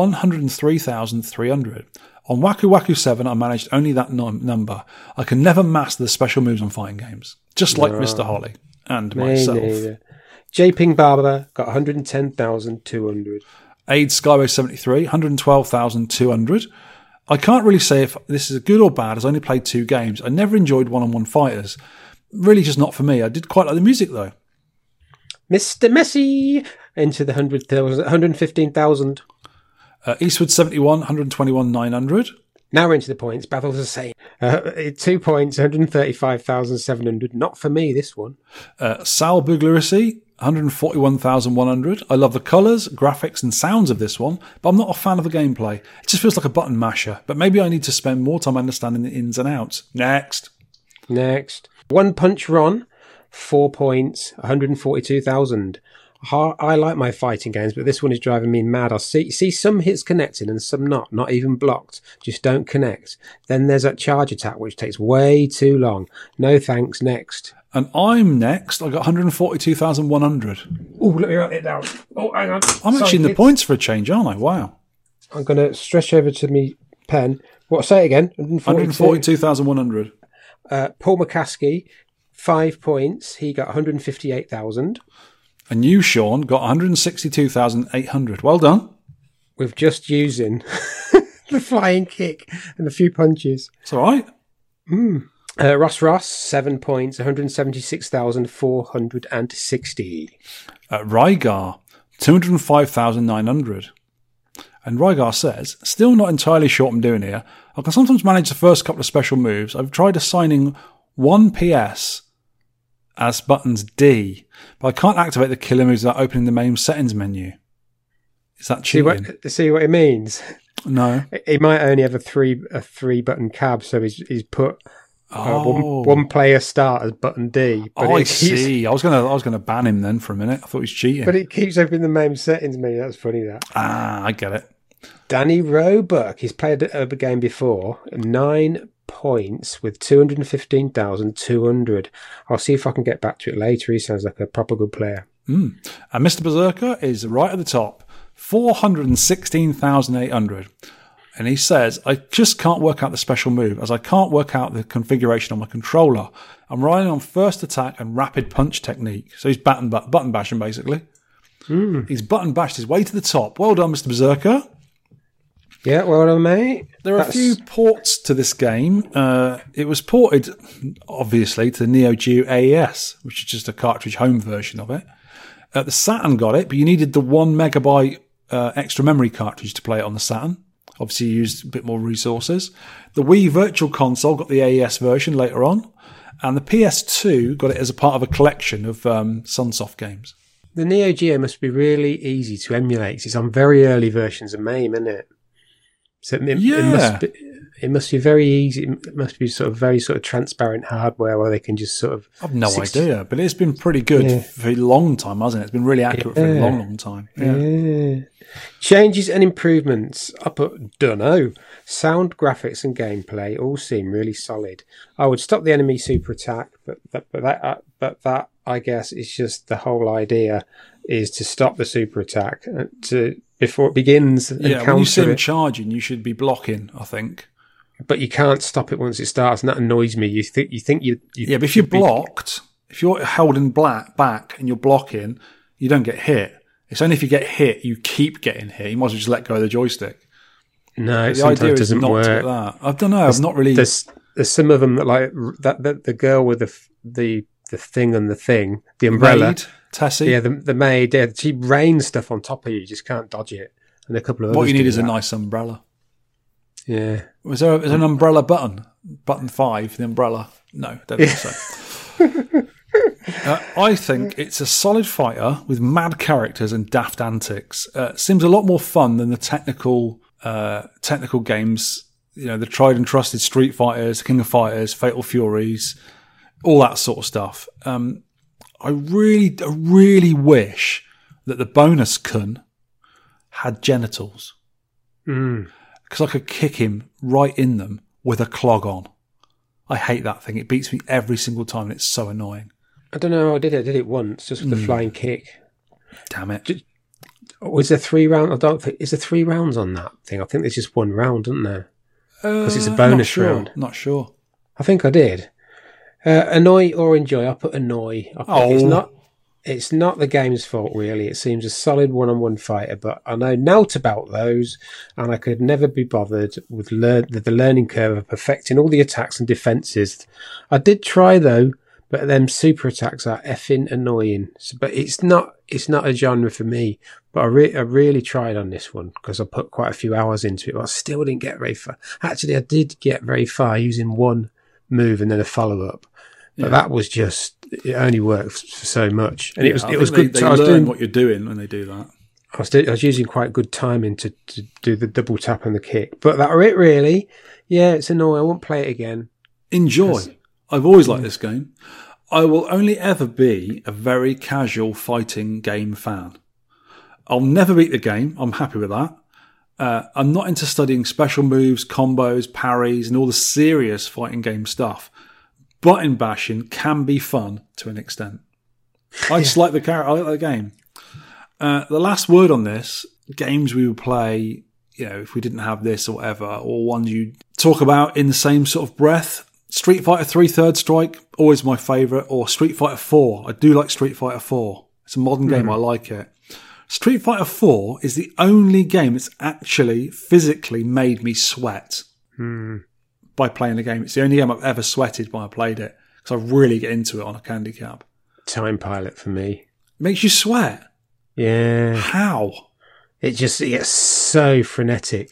103,300. On Waku Waku 7, I managed only that number. I can never master the special moves on fighting games, just like Mr. Holly and myself.
J Ping Barber got 110,200.
Aid Skyway 73, 112,200. I can't really say if this is good or bad, as I only played 2 games. I never enjoyed one-on-one fighters. Really just not for me. I did quite like the music, though.
Mr. Messi into the 115,000.
Eastwood 71, 121,900.
Now we're into the points. Battles the same. 2 points, 135,700. Not for me, this one.
Sal Bugleracy, 141,100. I love the colours, graphics and sounds of this one, but I'm not a fan of the gameplay. It just feels like a button masher, but maybe I need to spend more time understanding the ins and outs. Next.
One Punch Ron, 4 points, 142,000. I like my fighting games, but this one is driving me mad. I see some hits connecting and some not even blocked, just don't connect. Then there's that charge attack, which takes way too long. No thanks, next.
And I'm next. I got 142,100.
Oh, let me write it down. Oh, hang on.
I'm actually in the points for a change, aren't I? Wow.
I'm going to stretch over to me pen. What, say it again?
142,100.
Paul McCaskey, 5 points. He got 158,000.
And you, Sean, got 162,800. Well done.
With just using the flying kick and a few punches.
It's all right.
Ross, 7 points, 176,460.
Rygar, 205,900. And Rygar says, still not entirely sure what I'm doing here. I can sometimes manage the first couple of special moves. I've tried assigning 1 PS as buttons D, but I can't activate the killer moves without opening the main settings menu. Is that cheating?
See what it means?
No.
He might only have a three button cab, so he's put one player start as button D. But
I see. I was gonna ban him then for a minute. I thought he was cheating.
But it keeps opening the main settings menu. That's funny, that.
I get it.
Danny Roebuck. He's played a game before. 9 points with 215,200. I'll see if I can get back to it later. He sounds like a proper good player.
And Mr. Berserker is right at the top, 416,800. And he says, I just can't work out the special move, as I can't work out the configuration on my controller. I'm relying on first attack and rapid punch technique. So he's button bashing, basically. He's button bashed his way to the top. Well done, Mr. Berserker.
Yeah, well done, mate.
There are a few ports to this game. It was ported, obviously, to the Neo Geo AES, which is just a cartridge home version of it. The Saturn got it, but you needed the 1 megabyte extra memory cartridge to play it on the Saturn. Obviously, you used a bit more resources. The Wii Virtual Console got the AES version later on. And the PS2 got it as a part of a collection of Sunsoft games.
The Neo Geo must be really easy to emulate. 'Cause it's on very early versions of MAME, isn't it? So it must be very easy. It must be very transparent hardware where they can just sort of...
I've no idea, but it's been pretty good for a long time, hasn't it? It's been really accurate for a long, long time. Yeah.
Changes and improvements. I put dunno. Sound, graphics and gameplay all seem really solid. I would stop the enemy super attack, but that I guess is just the whole idea is to stop the super attack before it begins.
Yeah, when you see him charging, you should be blocking, I think. But
you can't stop it once it starts, and that annoys me. You think you
yeah, but if you're blocked, if you're holding back and you're blocking, you don't get hit. It's only if you get hit, you keep getting hit. You might as well just let go of the joystick.
No, the idea doesn't
not
work.
To get that. I don't know. I've not really.
There's some of them that like that the girl with the thing and the umbrella.
Maid, Tessie.
Yeah, the maid. Yeah, she rains stuff on top of you. You just can't dodge it. And a couple of
what you need is
that.
a nice umbrella.
Yeah.
Was there an umbrella button? Button 5, the umbrella? No, don't think so. I think it's a solid fighter with mad characters and daft antics. Seems a lot more fun than the technical games. You know, the tried and trusted Street Fighters, King of Fighters, Fatal Furies, all that sort of stuff. I really wish that the bonus kun had genitals. Because I could kick him right in them with a clog on. I hate that thing. It beats me every single time and it's so annoying.
I don't know. I did it once, just with the flying kick.
Damn it.
Was there 3 rounds? I don't think. Is there 3 rounds on that thing? I think there's just 1 round, isn't there? Because it's a bonus round.
Not sure.
I think I did. Annoy or enjoy? I put annoy. It's not. It's not the game's fault, really. It seems a solid one-on-one fighter, but I know naught about those, and I could never be bothered with the learning curve of perfecting all the attacks and defences. I did try, though, but them super attacks are effing annoying. So, but it's not a genre for me. But I really tried on this one because I put quite a few hours into it, but I still didn't get very far. Actually, I did get very far using one move and then a follow-up. But that was just, it only worked for so much. And it was good.
They learn what you're doing when they do that.
I was using quite good timing to do the double tap and the kick. But that were it, really. Yeah, it's annoying. I won't play it again.
Enjoy. I've always liked this game. I will only ever be a very casual fighting game fan. I'll never beat the game. I'm happy with that. I'm not into studying special moves, combos, parries, and all the serious fighting game stuff. Button bashing can be fun to an extent. I just like the character. I like the game. The last word on this, games we would play, if we didn't have this or whatever, or ones you talk about in the same sort of breath. Street Fighter 3 Third Strike, always my favourite, or Street Fighter 4. I do like Street Fighter 4. It's a modern game. I like it. Street Fighter 4 is the only game that's actually physically made me sweat. By playing the game. It's the only game I've ever sweated when I played it because I really get into it on a candy cab. Time
Pilot for me.
Makes you sweat?
Yeah.
How?
It gets so frenetic.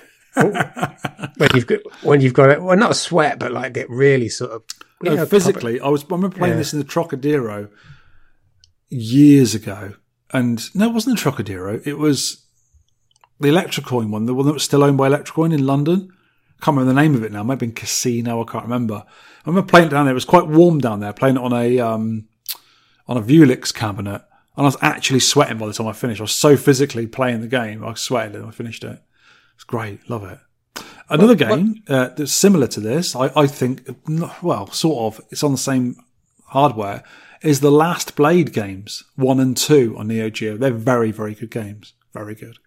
when you've got it, well, not a sweat, but like get really sort of...
No, physically. I remember playing this in the Trocadero years ago. And no, it wasn't the Trocadero. It was the Electrocoin one, the one that was still owned by Electrocoin in London. I can't remember the name of it now. It might have been Casino. I can't remember. I remember playing it down there. It was quite warm down there. Playing it on a Vulix cabinet, and I was actually sweating by the time I finished. I was so physically playing the game. I sweated and I finished it. It's great. Love it. Another game that's similar to this, I think. Well, sort of. It's on the same hardware. Is the Last Blade games 1 and 2 on Neo Geo? They're very, very good games. Very good.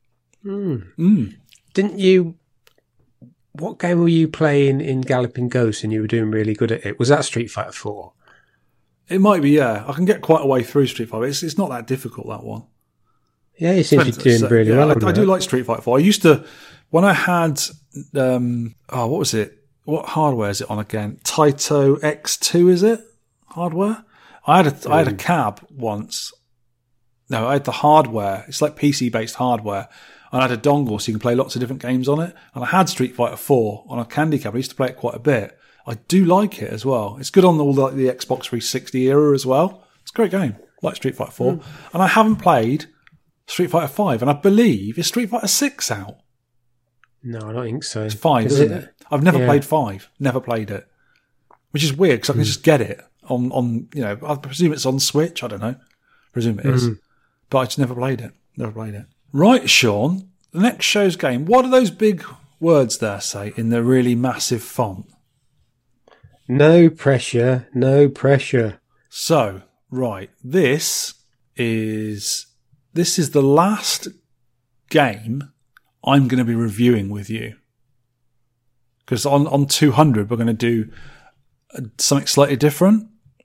Didn't you? What game were you playing in Galloping Ghost and you were doing really good at it? Was that Street Fighter 4?
It might be, yeah. I can get quite a way through Street Fighter. It's not that difficult, that one.
Yeah, you seem to be doing really well.
I do like Street Fighter 4. I used to, when I had, what was it? What hardware is it on again? Taito X2, is it? Hardware? I had a cab once. No, I had the hardware. It's like PC-based hardware. And I had a dongle so you can play lots of different games on it. And I had Street Fighter 4 on a candy cab. I used to play it quite a bit. I do like it as well. It's good on all the Xbox 360 era as well. It's a great game. I like Street Fighter 4. And I haven't played Street Fighter 5. And I believe, is Street Fighter 6 out?
No, I don't think so.
It's 5, isn't it? I've never played 5. Never played it. Which is weird because I can just get it on, I presume it's on Switch. I don't know. Presume it is. But I just never played it. Right, Sean, the next show's game. What do those big words there say in the really massive font?
No pressure, no pressure.
So, right, this is the last game I'm going to be reviewing with you. Because on 200, we're going to do something slightly different.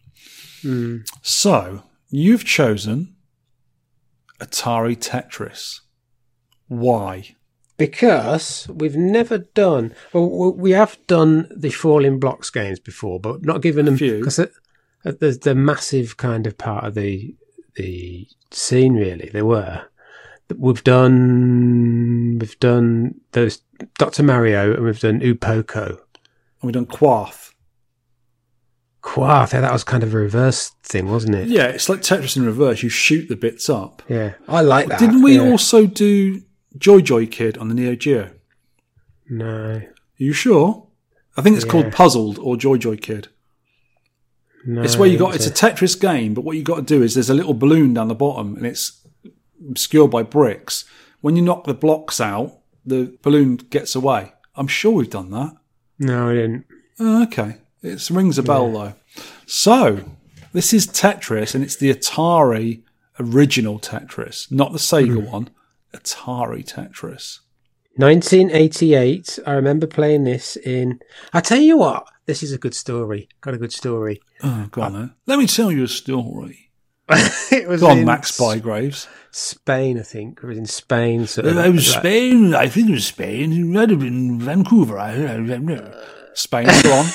So, you've chosen Atari Tetris. Why?
Because we've never done... Well, we have done the Falling Blocks games before, but not given them... Because there's the massive kind of part of the scene, really. They were. We've done those Dr. Mario and we've done Upoko. And
we've done Quarth.
Quarth, that was kind of a reverse thing, wasn't it?
Yeah, it's like Tetris in reverse. You shoot the bits up.
Yeah, I like that.
Didn't we also do Joy Joy Kid on the Neo Geo?
No.
Are you sure? I think it's called Puzzled or Joy Joy Kid. No, it's where it's a Tetris game, but what you got to do is there's a little balloon down the bottom and it's obscured by bricks. When you knock the blocks out, the balloon gets away. I'm sure we've done that.
No, I didn't.
Oh, okay. It rings a bell, though. So, this is Tetris, and it's the Atari original Tetris, not the Sega one. Atari Tetris.
1988. I remember playing this in... I tell you what, this is a good story. Got a good story.
Oh, go on then. Let me tell you a story.
It was
Go on,
in
Max Bygraves.
Spain, I think. It was in Spain. Sort of,
It was Spain. I think it was Spain. It might have been Vancouver. I don't know. Spain, go on.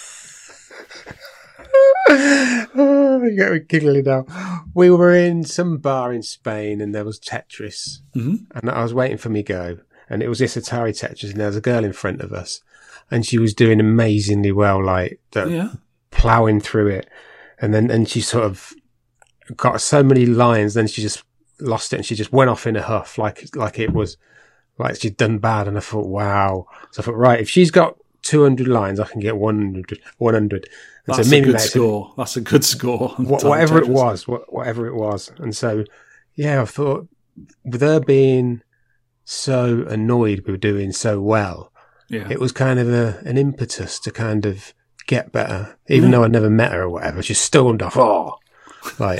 Oh, you get me giggling now. We were in some bar in Spain and there was Tetris.
Mm-hmm.
And I was waiting for me go. And it was this Atari Tetris and there was a girl in front of us. And she was doing amazingly well, like ploughing through it. And she sort of got so many lines, then she just lost it and she just went off in a huff like it was like she'd done bad. And I thought, wow. So I thought, right, if she's got 200 lines, I can get 100. And
That's
so
a good score. That's a good score.
Whatever it was. And so, yeah, I thought with her being so annoyed we were doing so well, it was kind of an impetus to kind of get better, even though I never met her or whatever. She stormed off. Oh, like,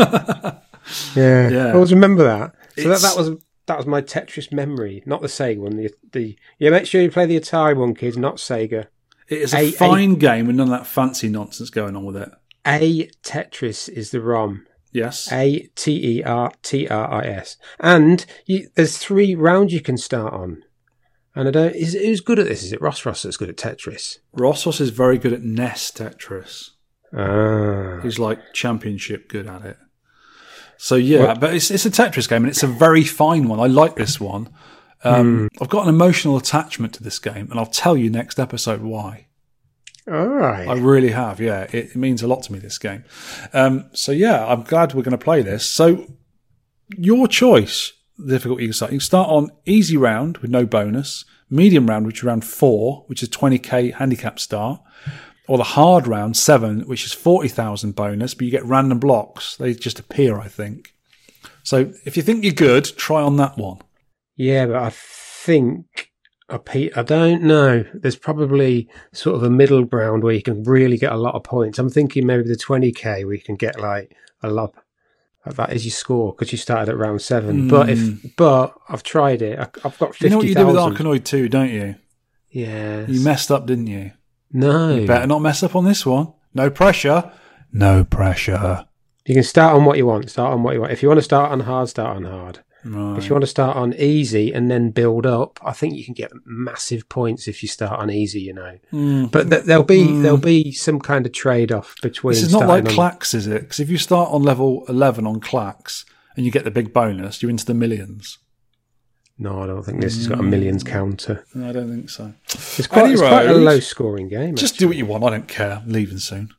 yeah. I always remember that. So that was my Tetris memory, not the Sega one. Make sure you play the Atari one, kids, not Sega.
It is a fine game with none of that fancy nonsense going on with it.
Tetris is the ROM.
Yes.
Atertris. And there's 3 rounds you can start on. And who's good at this? Is it Ross that's good at Tetris?
Ross is very good at NES Tetris.
Ah.
He's like championship good at it. So yeah, but it's a Tetris game and it's a very fine one. I like this one. I've got an emotional attachment to this game, and I'll tell you next episode why.
All right.
I really have, yeah. It means a lot to me, this game. So yeah, I'm glad we're going to play this. So your choice, the difficulty you can start on easy round with no bonus, medium round, which is round 4, which is 20k handicap start, or the hard round 7, which is 40,000 bonus, but you get random blocks. They just appear, I think. So if you think you're good, try on that one.
Yeah, but I think, I don't know, there's probably sort of a middle ground where you can really get a lot of points. I'm thinking maybe the 20k where you can get like a lot. That is your score because you started at round 7. But I've tried it. I've got 50,000.
You know what you did with Arkanoid 2, don't you?
Yes.
You messed up, didn't you?
No.
You better not mess up on this one. No pressure. No pressure.
You can start on what you want. If you want to start on hard, start on hard.
Right.
If you want to start on easy and then build up, I think you can get massive points if you start on easy, you know. But there'll be some kind of trade-off between.
This is not like Clax, is it? Because if you start on level 11 on Clax and you get the big bonus, you're into the millions.
No, I don't think this has got a millions counter.
No, I don't think so.
It's quite a low-scoring game.
Just do what you want. I don't care. I'm leaving soon.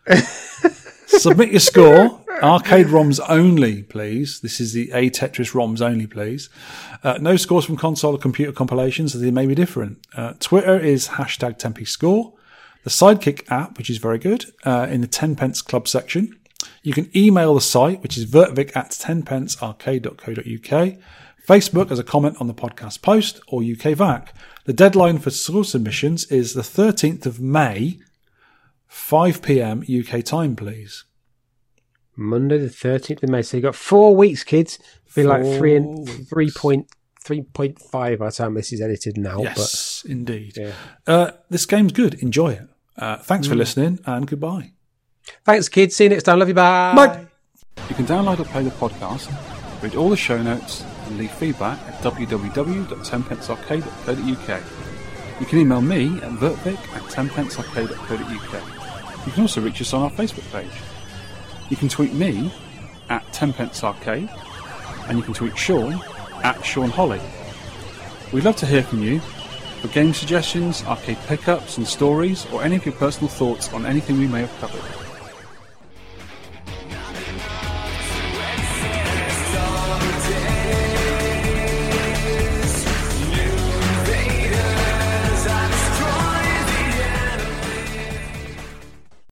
Submit your score. Arcade ROMs only, please. This is the Tetris ROMs only, please. No scores from console or computer compilations, as they may be different. Twitter is #TempeScore. The Sidekick app, which is very good, in the 10pence club section. You can email the site, which is vertvic@tenpencearcade.co.uk. Facebook as a comment on the podcast post, or UKVAC. The deadline for score submissions is the 13th of May, 5 p.m. UK time, please.
Monday the 13th of May. So you've got 4 weeks, kids. It'll be like 3.5 by the time this is edited now.
Yes,
but,
indeed.
Yeah.
This game's good. Enjoy it. Thanks for listening, and goodbye.
Thanks, kids. See you next time. Love you. Bye.
Bye. You can download or play the podcast, read all the show notes, and leave feedback at www.tenpencearcade.co.uk. You can email me at vertvic@tenpencearcade.co.uk. You can also reach us on our Facebook page. You can tweet me at tenpencearcade, and you can tweet Sean at Sean Holly. We'd love to hear from you for game suggestions, arcade pickups and stories, or any of your personal thoughts on anything we may have covered.